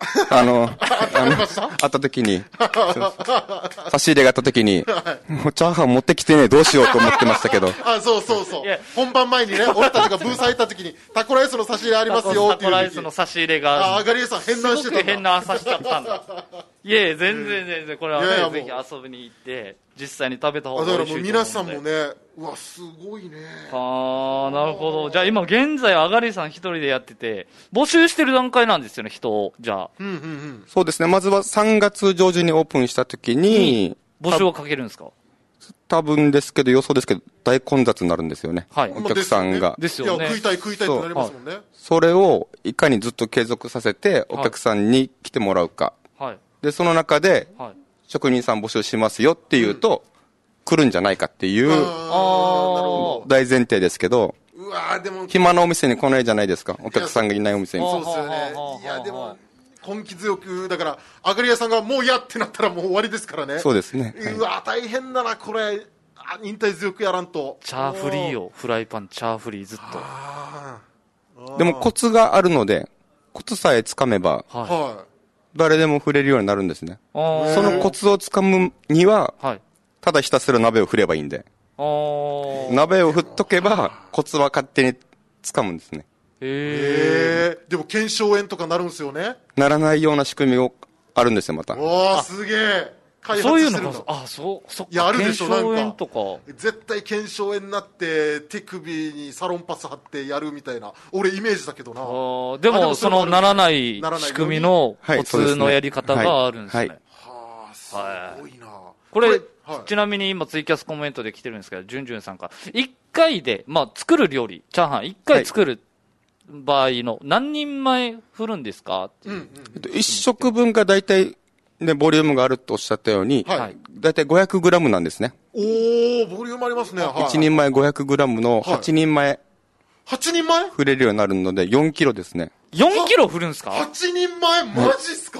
あった時に、差し入れがあった時に、もうチャーハン持ってきてね、どうしようと思ってましたけど。 そうそうそう。本番前にね、俺たちがブース入った時に、タコライスの差し入れありますよっていう。 タコライスの差し入れが。 アガリエさん変軟してたんだ。 すごく変軟さしちゃったんだ。いえ、全然、これはね、ぜひ遊びに行って、実際に食べた方が美味しいと思うので。 だからもう皆さんもね、うわ、すごいね。 なるほど。じゃあ今現在、あがりさん一人でやってて、募集してる段階なんですよね、人を。じゃあ。 そうですね。まずは3月上旬にオープンした時に、 募集をかけるんですか？ 多分ですけど、予想ですけど、大混雑になるんですよね。 はい。 お客さんが。 ですよね。 食いたいってなりますもんね。 それをいかにずっと継続させて、お客さんに来てもらうか。 はい。 で、その中で、職人さん募集しますよっていうと、来るんじゃないかっていう、大前提ですけど、 うわでも暇なお店に来ないじゃないですか。お客さんがいないお店に。 そうですよね。いや、でも、根気強く、だから、あがり屋さんがもう嫌ってなったらもう終わりですからね。 そうですね。 うわ大変だな、これ。忍耐強くやらんと。 チャーフリーよ。フライパン、チャーフリーずっと。でもコツがあるので、コツさえつかめば、誰でも触れるようになるんですね。そのコツをつかむには、ただひたすら鍋を振ればいいんで。鍋を振っとけば、コツは勝手につかむんですね。 でも腱鞘炎とかなるんですよね。 ならないような仕組みがあるんですよ、また。 すげえ。 そういうのが、そっか。 いや、あるでしょ、なんか。 絶対腱鞘炎になって、手首にサロンパス貼ってやるみたいな、俺イメージだけどな。 でも、そのならない仕組みのコツのやり方があるんですね。 すごいな。 これ、ちなみに今ツイキャスコメントで来てるんですけど、じゅんじゅんさんから、1回で、作る料理、チャーハン1回作る場合の何人前振るんですか 1食分が大体、ね、ボリュームがあるとおっしゃったように、だいたい500グラムなんですね。 ボリュームありますね。 1人前500グラムの8人前。 8人前振れるようになるので、4キロですね。 4キロ振るんですか？ 8 人前マジっすか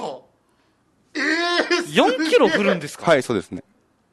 ？4キロ振るんですか？ はい、そうですね。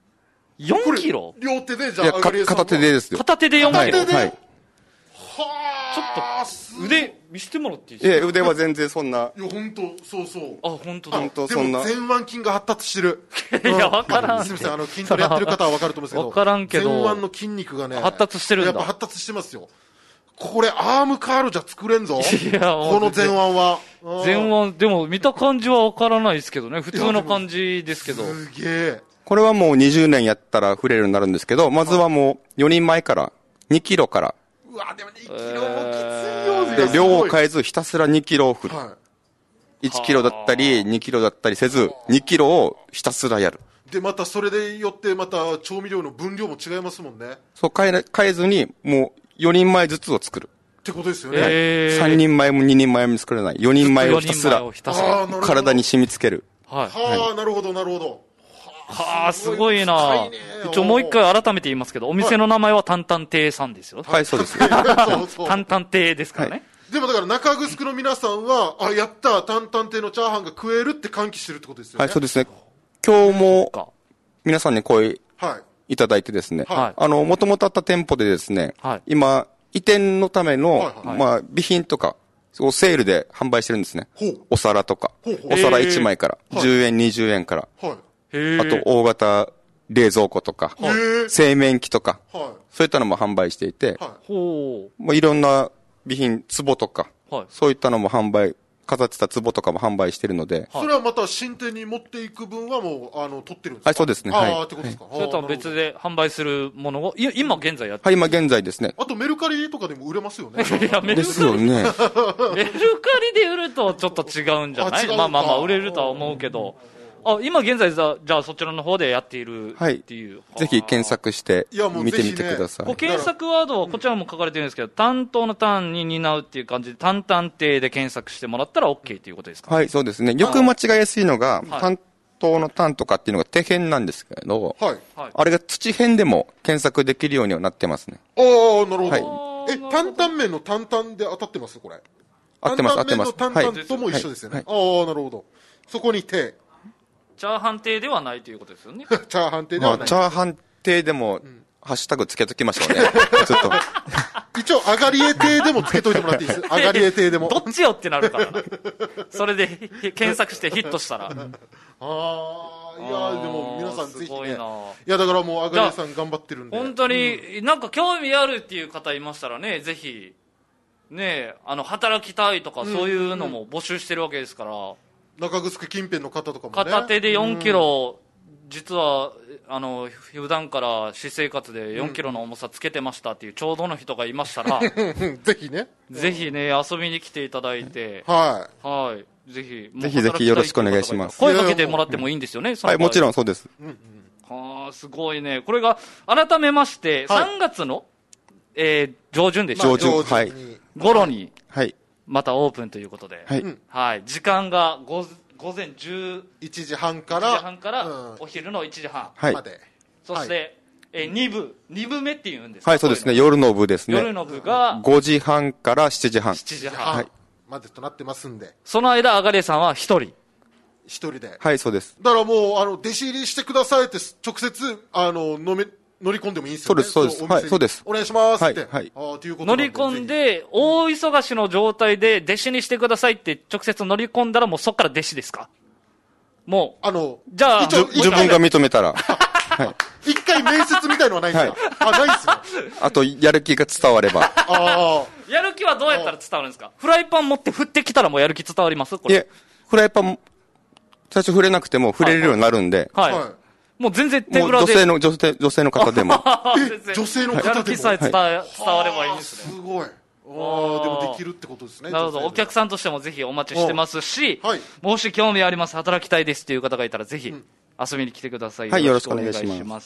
4キロ両手でじゃあ、 片手でですよ。 片手で4キロ。 はい。 ちょっと、腕見せてもらっていいですか？ 腕は全然そんな。 いや、本当そうそう。 本当だ。 本当そんな。 でも前腕筋が発達してる。 いや、わからん。 すみません、筋トレやってる方はわかると思うんですけど。 わからんけど。 前腕の筋肉がね。 発達してるんだ。 やっぱ発達してますよ。これ、アームカールじゃ作れんぞ。 いや、 この前腕は。 前腕、でも見た感じはわからないですけどね。普通の感じですけど。 すげえ。 これはもう20年やったら振れるようになるんですけど、まずはもう4人前から2キロから。 うわ、でも2キロもきついよ。 で、量を変えずひたすら2キロを振る。1キロだったり2キロだったりせず、2キロをひたすらやる。 で、またそれでよってまた調味料の分量も違いますもんね。 そう変えずに、もう4人前ずつを作る。 ってことですよね。 3人前も2人前も作れない。4人前をひたすら体に染み付ける。 なるほど、なるほど。 すごいな。一応もう一回改めて言いますけど、お店の名前はタンタン亭さんですよ。 はい、そうです。 タンタン亭ですからね。 でもだから中城の皆さんは、やった、タンタン亭のチャーハンが食えるって歓喜してるってことですよね。 はい、そうですね。今日も皆さんに声いただいてですね、もともとあった店舗でですね、今、移転のための、備品とか、をセールで販売してるんですね。お皿とか。お皿1枚から、10円、20円から。あと、大型冷蔵庫とか、製麺機とか、そういったのも販売していて、いろんな備品、壺とか、そういったのも販売、飾ってた壺とかも販売してるので。 それはまた新店に持っていく分はもう、取ってるんですか？ はい、そうですね。はい。 ってことですか？ それとは別で販売するものを、今現在やってる？はい、今現在ですね。 あとメルカリとかでも売れますよね。 いや、 ですよね。 メルカリで売るとちょっと違うんじゃない？まあ、売れるとは思うけど。今現在じゃあそちらの方でやっているっていう。 ぜひ検索して見てみてください。 検索ワードはこちらも書かれてるんですけど、担当の担に担うっていう感じで、担々亭で検索してもらったら OK ということですか？ はい、そうですね。よく間違いやすいのが、担当の担とかっていうのが手編なんですけど、あれが土編でも検索できるようにはなってますね。 なるほど。担々麺の担々で当たってますこれ？ 合ってます、合ってます。 担々麺の担々とも一緒ですよね。なるほど。そこに手。 チャーハン亭ではないということですよね。 チャーハン亭ではない、 チャーハン亭でも、ハッシュタグつけときましょうね。ちょっと。 一応、アガリエ亭でもつけといてもらっていいですアガリエ亭でも。 どっちよってなるからな。それで検索してヒットしたら。 いやでも皆さんぜひね。いやだからもうアガリエさん頑張ってるんで。 本当に、なんか興味あるっていう方いましたらね、ぜひ、ね、働きたいとかそういうのも募集してるわけですから。 中城近辺の方とかもね。 片手で4キロ、実は普段から私生活で4キロの重さつけてましたっていうちょうどの人がいましたらぜひね遊びに来ていただいて、 はいぜひよろしくお願いします。 声かけてもらってもいいんですよね。 はい、もちろんそうです。 すごいね。これが改めまして3月の上旬でしょ。 上旬頃にはいまたオープンということで、時間が午前11 時半からお昼の1時半まで、 そして2部目っていうんですか。 はい、そうですね。夜の部ですね。 夜の部が 5時半から7時半までとなってますんで、 その間アガレさんは一人で、 はい、そうです。 だからもう弟子入りしてくださいって直接乗り込んでもいいんですよね。 そうです。はい、そうです。 お願いしますって。 乗り込んで、大忙しの状態で弟子にしてくださいって直接乗り込んだらもうそっから弟子ですか？もう、じゃあ、 自分が認めたら。 一回面接みたいのはないんですか？ないですよ。 あと、やる気が伝われば。 やる気はどうやったら伝わるんですか？フライパン持って振ってきたらもうやる気伝わります？これ。 フライパン、最初触れなくても触れるようになるんで。 もう全然手ぶらで。 女性の方でも。 女性の方でも。 やる気さえ伝わればいいんですね。 すごい。でもできるってことですね。 なるほど。お客さんとしてもぜひお待ちしてますし、もし興味あります、働きたいですという方がいたらぜひ遊びに来てください。 はい、よろしくお願いします。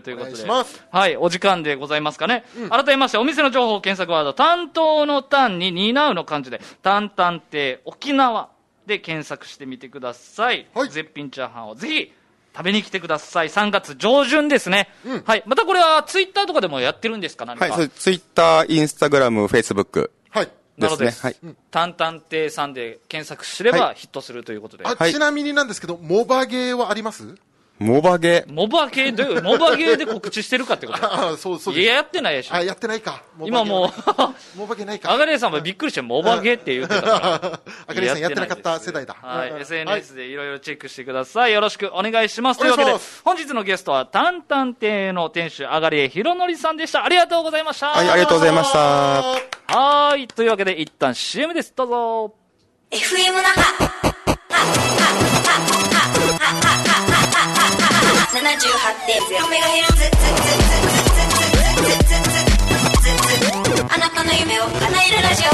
ということで、はい、お時間でございますかね。改めまして、お店の情報検索ワード、担当の担に担うの漢字で、担々亭沖縄で検索してみてください。絶品チャーハンをぜひ食べに来てください。3月上旬ですね。はい。またこれはツイッターとかでもやってるんですか？何か。 はい、ツイッター、インスタグラム、フェイスブック。 はい。 ですね。はい。 担々亭さんで検索すればヒットするということで。 ちなみになんですけど、モバゲーはあります？ モバゲー。 モバゲーで告知してるかってことそういや、やってないでしょ。 やってないか。 今もう、 モバゲーないか。 アガレーさんもびっくりして、モバゲーって言ってたから。 アガレーさんやってなかった世代だ。 はい。SNS でいろいろチェックしてください。よろしくお願いします。というわけで、本日のゲストは、担々亭の店主、アガレーひろのりさんでした。ありがとうございました。 はい、ありがとうございました。 はい。というわけで、一旦 CM です。どうぞ。 FM 那覇。78.0MHz あなたの夢を叶えるラジオ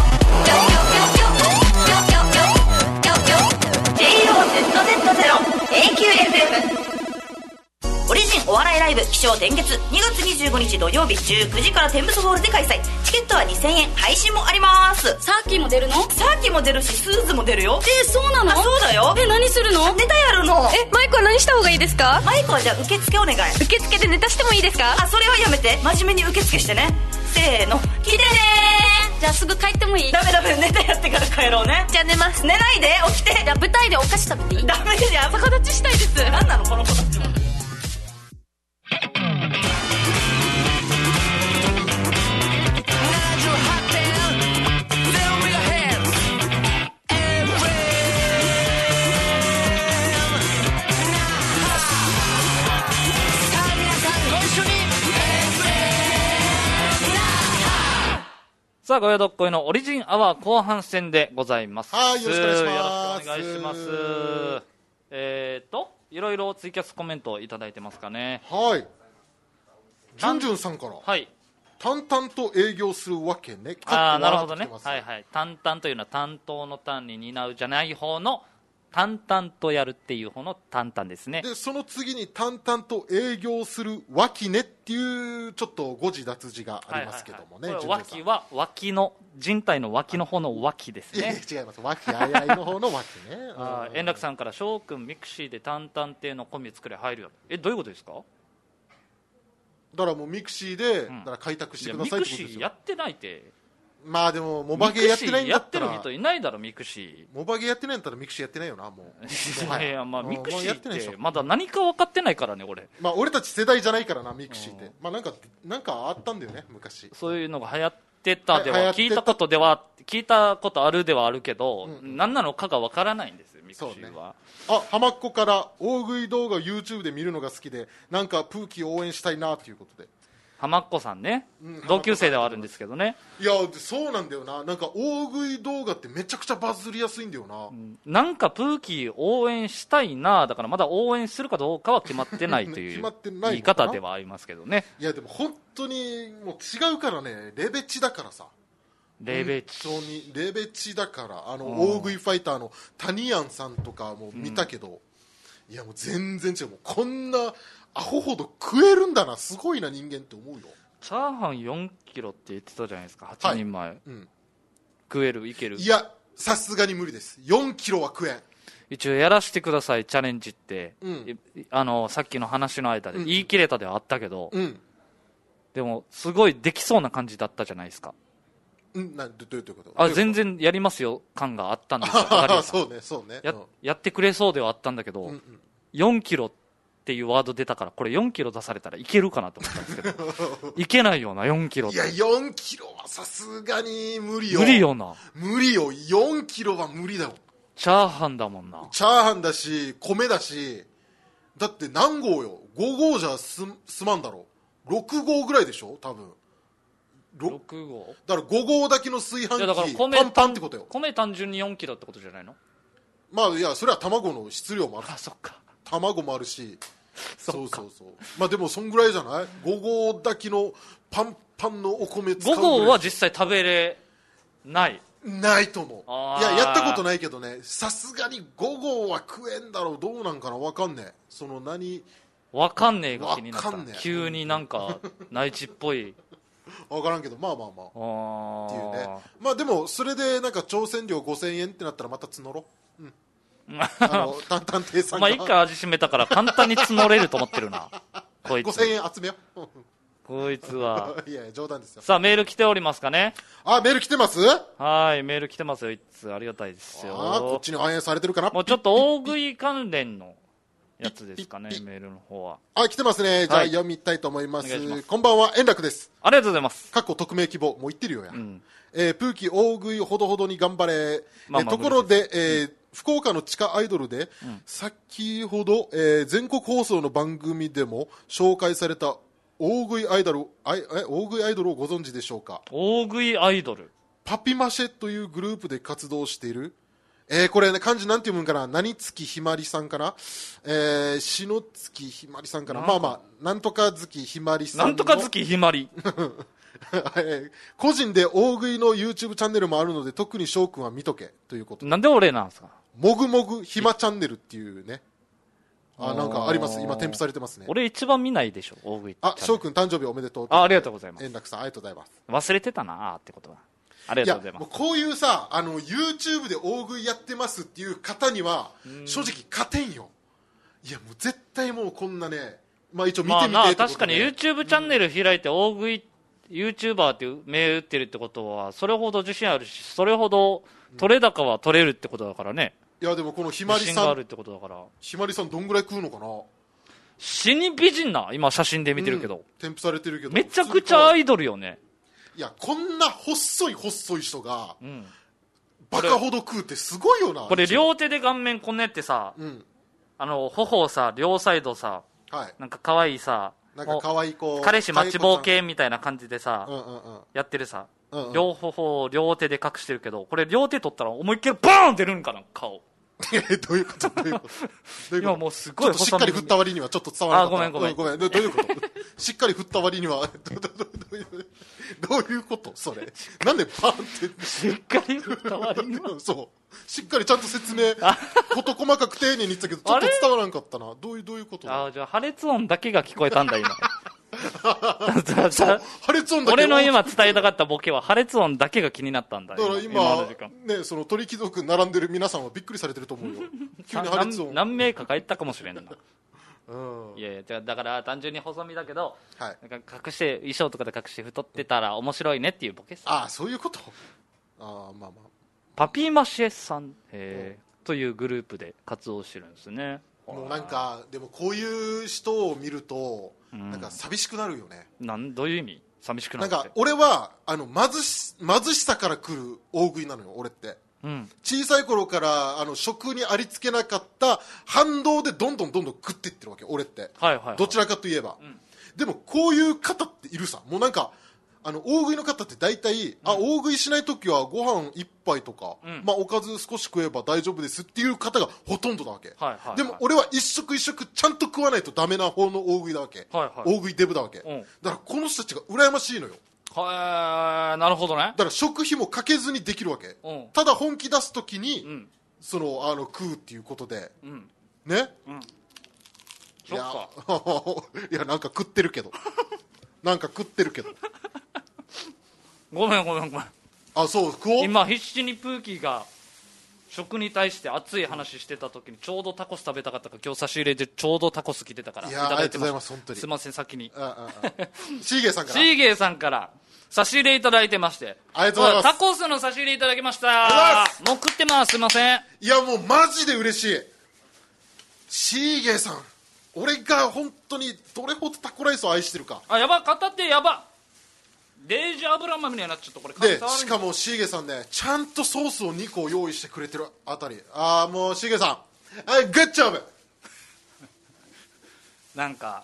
JOZZ0AQFM オリジンお笑いライブ起承転結2月25日土曜日19時からテンブスホールで開催。チケットは2000円、配信もあります。 サーキーも出るの？ サーキーも出るしスーズも出るよ。 そうなの？ そうだよ。 何するの？ ネタやるの。 マイクは何した方がいいですか？ マイクはじゃあ受付お願い。 受付でネタしてもいいですか？ それはやめて。真面目に受付してね。せーの、聞いてねー。じゃあすぐ帰ってもいい？ ダメネタやってから帰ろうね。 じゃあ寝ます。 寝ないで、起きて。 じゃあ舞台でお菓子食べていい？ ダメじゃん。 逆立ちしたいです。 何なのこの子たちは。 さあ、ごよどっこいのオリジンアワー後半戦でございます。 はい、よろしくお願いします。 よろしくお願いします。いろいろツイキャスコメントをいただいてますかね。 はい。じゅんじゅんさんから。 はい。 淡々と営業するわけね。 なるほどね。はいはい。淡々というのは担当の担に担うじゃない方の淡々とやるっていう方の淡々ですね。 で、その次に淡々と営業するわきねっていうちょっと誤字脱字がありますけどもね。 わきは脇の人体の脇の方の脇ですね。 違います。わきあいあいの方のわきね。 円楽さんから翔くんミクシーで淡々亭のコミ作れ入るよ。どういうことですか？ だからもうミクシーで、だから開拓してくださいってことですよ。 ミクシーやってないって。 まあでもモバゲーやってないんだったらやってる人いないだろミクシモバゲーやってないんだったらミクシーやってないよなもうーいやまあミクシーもうやってないでしょってまだ何か分かってないからね俺。 まあ俺たち世代じゃないからなミクシーってまあなんかあったんだよね昔。 そういうのが流行ってたでは流行ってた聞いたことあるではあるけど、何なのかが分からないんですよミクシーは。 あ、浜っ子から大食い動画を YouTube で見るのが好きでなんかプーキーを応援したいなということで。 浜っ子さんね、同級生ではあるんですけどね。 いやそうなんだよな。なんか大食い動画ってめちゃくちゃバズりやすいんだよな、 なんかプーキー応援したいな、だからまだ応援するかどうかは決まってないという決まってない言い方ではありますけどね。 いやでも本当にもう違うからね。レベチだからさ。 レベチ本当にレベチだから大食いファイターのタニヤンさんとかも見たけど、いやもう全然違う。もうこんなアホほど食えるんだな、すごいな人間って思うよ。 チャーハン4キロって言ってたじゃないですか、8人前、食えるいける。 いやさすがに無理です。4キロは食えん。 一応やらせてくださいチャレンジって、さっきの話の間で言い切れたではあったけど、でもすごいできそうな感じだったじゃないですか。 どういうこと全然やりますよ感があったんですよ。 そうね、 やってくれそうではあったんだけど、4キロっていうワード出たからこれ4キロ出されたらいけるかなと思ったんですけどいけないよな4キロって。 いや4キロはさすがに無理よ。 無理よな。 無理よ。4キロは無理だよ。 チャーハンだもんな。 チャーハンだし米だし、だって何合よ。5合じゃ済まんだろ。6合ぐらいでしょ多分。 6合だから5合だけの炊飯器だからパンパンってことよ。 米単純に4キロってことじゃないの。 まあいやそれは卵の質量もある。 そっか。 卵もあるしそうまあでもそんぐらいじゃない。5合だけのパンパンのお米使うぐらい。 5合は実際食べれないと思う。いややったことないけどね。さすがに5合は食えんだろう。どうなんかな分かんねえ。その分かんねえが気になった。急になんか内地っぽい分からんけどまあっていうね。まあでもそれでなんか挑戦料5000円ってなったらまた募ろう。担々亭さんが一回味しめたから簡単に募れると思ってるなこいつ。 5000円集めようこいつはいや冗談ですよ。 さあメール来ておりますかね。 メール来てます。 はいメール来てますよ。いつありがたいですよ。 こっちに反映されてるかな。 もうちょっと大食い関連のやつですかねメールの方は。 来てますね。じゃあ読みたいと思います。こんばんは円楽です。 ありがとうございます。 匿名希望もう言ってるよや。プーキー大食いほどほどに頑張れ。ところで福岡の地下アイドルで、先ほど、全国放送の番組でも紹介された大食いアイドルをご存知でしょうか。 大食いアイドルパピマシェというグループで活動している、これ、ね、漢字なんて読むんかな。何月ひまりさんかな、篠月ひまりさんかな。なんとか月ひまりさんのなんとか月ひまり個人で大食いの YouTube チャンネルもあるので特に翔くんは見とけということ。 なんで俺なんですか。 もぐもぐひまチャンネルっていうね。なんかあります。今添付されてますね。 俺一番見ないでしょ大食い。 翔くん誕生日おめでとう。 ありがとうございます。 円楽さんありがとうございます。 忘れてたなってことは。ありがとうございます。 もうこういうさYouTube で大食いやってますっていう方には正直勝てんよ。いやもう絶対もうこんなね、一応見てみてってことで、 確かに YouTube チャンネル開いて大食い YouTuber っていう銘打ってるってことはそれほど自信あるし、それほど取れ高は取れるってことだからね。 いやでもこのひまりさん自信があるってことだから。 ひまりさんどんぐらい食うのかな。 死に美人な今写真で見てるけど、 添付されてるけどめちゃくちゃアイドルよね。 いやこんな細い人が、バカほど食うってすごいよな。 これ両手で顔面こねってさ、頬をさ両サイドさ、なんか可愛いさ、 なんか可愛い子彼氏待ちぼう系みたいな感じでさ、やってるさ、両頬を両手で隠してるけど、これ両手取ったら思いっきりバーン出るんかな顔。 どういうこと今もうすごいちょっとしっかり振った割にはちょっと伝わらなかった。 ごめんどういうことしっかり振った割にはどういうことそれ。なんでバーンってしっかり振った割にはそうしっかりちゃんと説明事細かく丁寧に言ってたけどちょっと伝わらんかったな。どういうこと。 じゃあ破裂音だけが聞こえたんだ今破裂音だけ。 俺の今伝えたかったボケは破裂音だけが気になったんだ。 だから今ね、その鳥貴族並んでる皆さんはびっくりされてると思うよ。急に破裂音何名か帰ったかもしれんなうんいやいやだから単純に細身だけど、 はい、 なんか隠して衣装とかで隠して太ってたら面白いねっていうボケさ。 ああそういうこと。ああまあまあパピーマシエさん、というグループで活動してるんですね。 もうなんかでもこういう人を見るとなんか寂しくなるよね。 どういう意味？寂しくなるって。 なんか俺は貧しさから来る大食いなのよ俺って、うん、小さい頃から食にありつけなかった反動でどんどん食っていってるわけ俺って、 はいはいはい、 どちらかといえば、うん、でもこういう方っているさ。もうなんか大食いの方って大体、大食いしないときはご飯一杯とか、まあ、おかず少し食えば大丈夫ですっていう方がほとんどだわけ、はいはいはい、でも俺は一食一食ちゃんと食わないとダメな方の大食いだわけ、はいはい、大食いデブだわけ、だからこの人たちが羨ましいのよ。 なるほどね。 だから食費もかけずにできるわけ、ただ本気出すときに、食うっていうことで、ね、 そっかいやなんか食ってるけどなんか食ってるけどごめんあそう食おう。 今必死にプーキーが食に対して熱い話してた時にちょうどタコス食べたかったから今日差し入れでちょうどタコス来てたからいやありがとうございます。本当にすいません先にシーゲーさんから差し入れいただいてまして、 ありがとうございます。 タコスの差し入れいただきました。もう食ってます。すいません。 いやもうマジで嬉しい。シーゲーさん俺が本当にどれほどタコライスを愛してるか。 やば語ってやばデージ油まみれになっちゃったこれ。 でしかもシーゲーさんねちゃんとソースを2個用意してくれてるあたり、もうシーゲーさんはいグッジョブなんか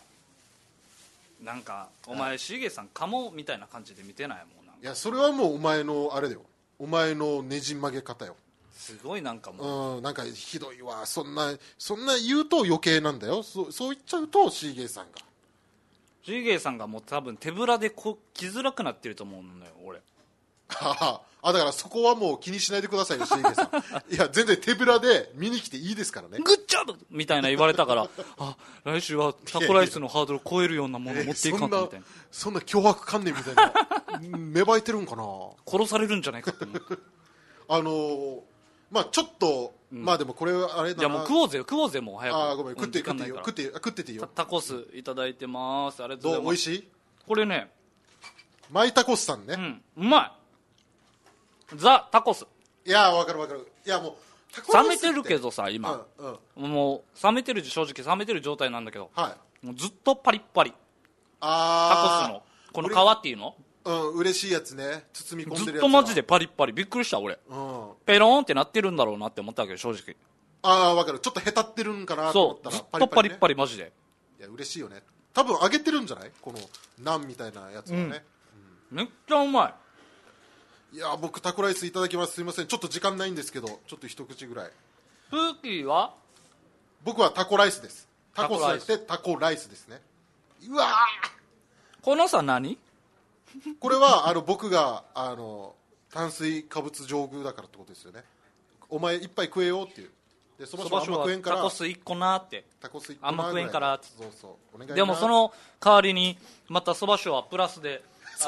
お前シーゲーさんカモみたいな感じで見てないもん。 いやそれはもうお前のあれだよ。お前のねじ曲げ方よ。 すごいなんかもうなんかひどいわ。そんな言うと余計なんだよ。そう言っちゃうとシーゲーさんがもう多分手ぶらで来づらくなってると思うのよ俺だからそこはもう気にしないでくださいよシーゲーさんいや全然手ぶらで見に来ていいですからね。 グッジョブみたいな言われたから来週はタコライスのハードルを超えるようなものを持っていかんとみたいな、 そんな脅迫観念みたいな芽生えてるんかな。 殺されるんじゃないかって思ってまあちょっと、まあでもこれはあれだな。 いやもう食おうぜもう早く。 ごめん食ってていいよ。 タコスいただいてます。ありがとうございます。 どう美味しい？これねマイタコスさんね、 うまい。ザタコス。 いやわかる。いやもうタコス冷めてるけどさ今、もう正直冷めてる状態なんだけど、もうずっとパリッパリ。タコスのこの皮っていうの嬉しいやつね。包み込んでるやつ。 ずっとマジでパリッパリ。びっくりした俺、ペローンってなってるんだろうなって思ったけど正直。 分かる。ちょっとへたってるんかなと思ったらそうずっとパリッパリマジで。 いや嬉しいよね。多分揚げてるんじゃない？このナンみたいなやつはね、 めっちゃうまい。いや僕タコライスいただきます。すいませんちょっと時間ないんですけどちょっと一口ぐらい。 プーキーは？ 僕はタコライスです。タコスじゃなくてタコライスですね。うわこのさ何これは僕が炭水化物上手だからってことですよね。お前一杯食えよっていう。でそばしょあんま食えんからタコス1個なって。 タコス1個なあんま食えんからって。 そうお願いな。 でもその代わりにまたそばしょはプラスで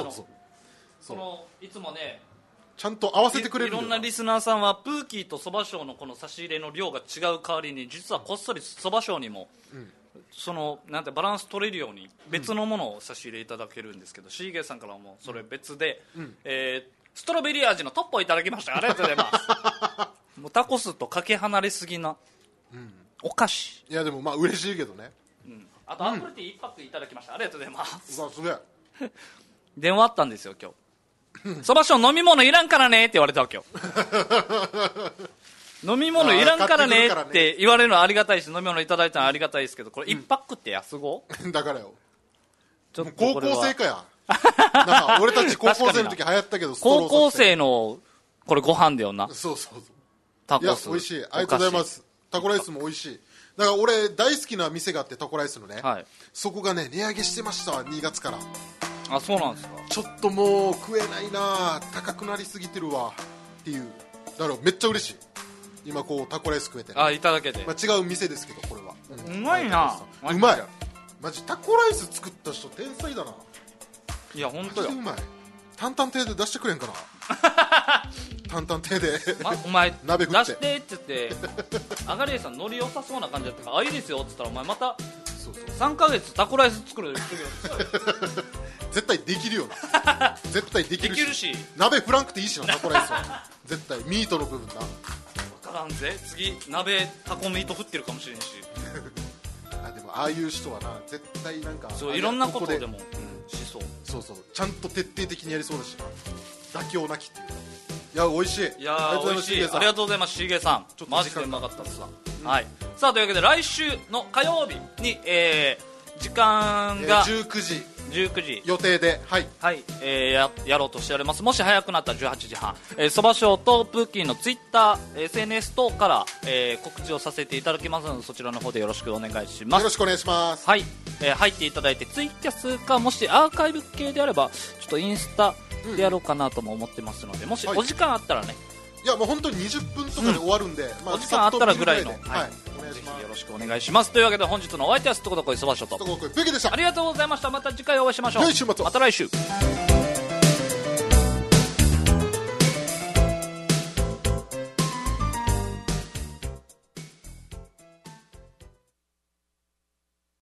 いつもねちゃんと合わせてくれるんだよ。 いろんなリスナーさんはプーキーとそばしょのこの差し入れの量が違う代わりに実はこっそりそばしょにも、なんてバランス取れるように別のものを差し入れいただけるんですけど、シーゲーさんからもそれ別で、ストロベリー味のトッポをいただきました。ありがとうございますもうタコスとかけ離れすぎな、お菓子。 いやでもまあ嬉しいけどね、 あとアップルティー1パックいただきました。ありがとうございます。 すげえ電話あったんですよ今日そばしょ飲み物いらんからねって言われたわけよ飲み物いらんからねって言われるのはありがたいし、飲み物いただいたのはありがたいですけど、これ1パックって安ごだからよちょっと高校生かやなんか俺たち高校生の時流行ったけど高校生のこれご飯だよな。 そうタコスいや美味しい。ありがとうございます。タコライスも美味しい。だから俺大好きな店があってタコライスのね、そこがね値上げしてましたわ2月から。 あ、そうなんですか。 ちょっともう食えないな、高くなりすぎてるわっていう。だからめっちゃ嬉しい今こうタコライス食えて、 いただけて、 違う店ですけどこれは、 うまいな。 うまいマジ。タコライス作った人天才だな。 いや本当よ。 うまい。担々亭で出してくれんかな担々亭で、 お前鍋振って出してって言ってアガレイさんノリ良さそうな感じだったから、いいですよって言ったらお前また 3ヶ月タコライス作る絶対できるよな絶対できるし鍋振らんくていいしなタコライスは絶対ミートの部分な分からんぜ次鍋タコミート振ってるかもしれんしでもああいう人はな絶対なんかそういろんなことでもしそうそうちゃんと徹底的にやりそうだしな妥協なきっていうかいや美味しいいや美味しいありがとうございますしげさんマジでうまかったっすわ、はいさあというわけで来週の火曜日に時間が 19時予定でやろうとしております。もし早くなったら18時半そばショーとプーキーのツイッター SNS 等から、告知をさせていただきますのでそちらの方でよろしくお願いします。 よろしくお願いします。 はい、入っていただいてツイキャスかもしアーカイブ系であればちょっとインスタでやろうかなとも思ってますので、もしお時間あったらね、 いやもう本当に20分とかで終わるんで、 お時間あったらぐらいの、 はい、お願いします。 よろしくお願いします。というわけで本日のお相手はすっとこどこいそばしょとブギでした。 ありがとうございました。また次回お会いしましょう。 良い週末を。 また来週。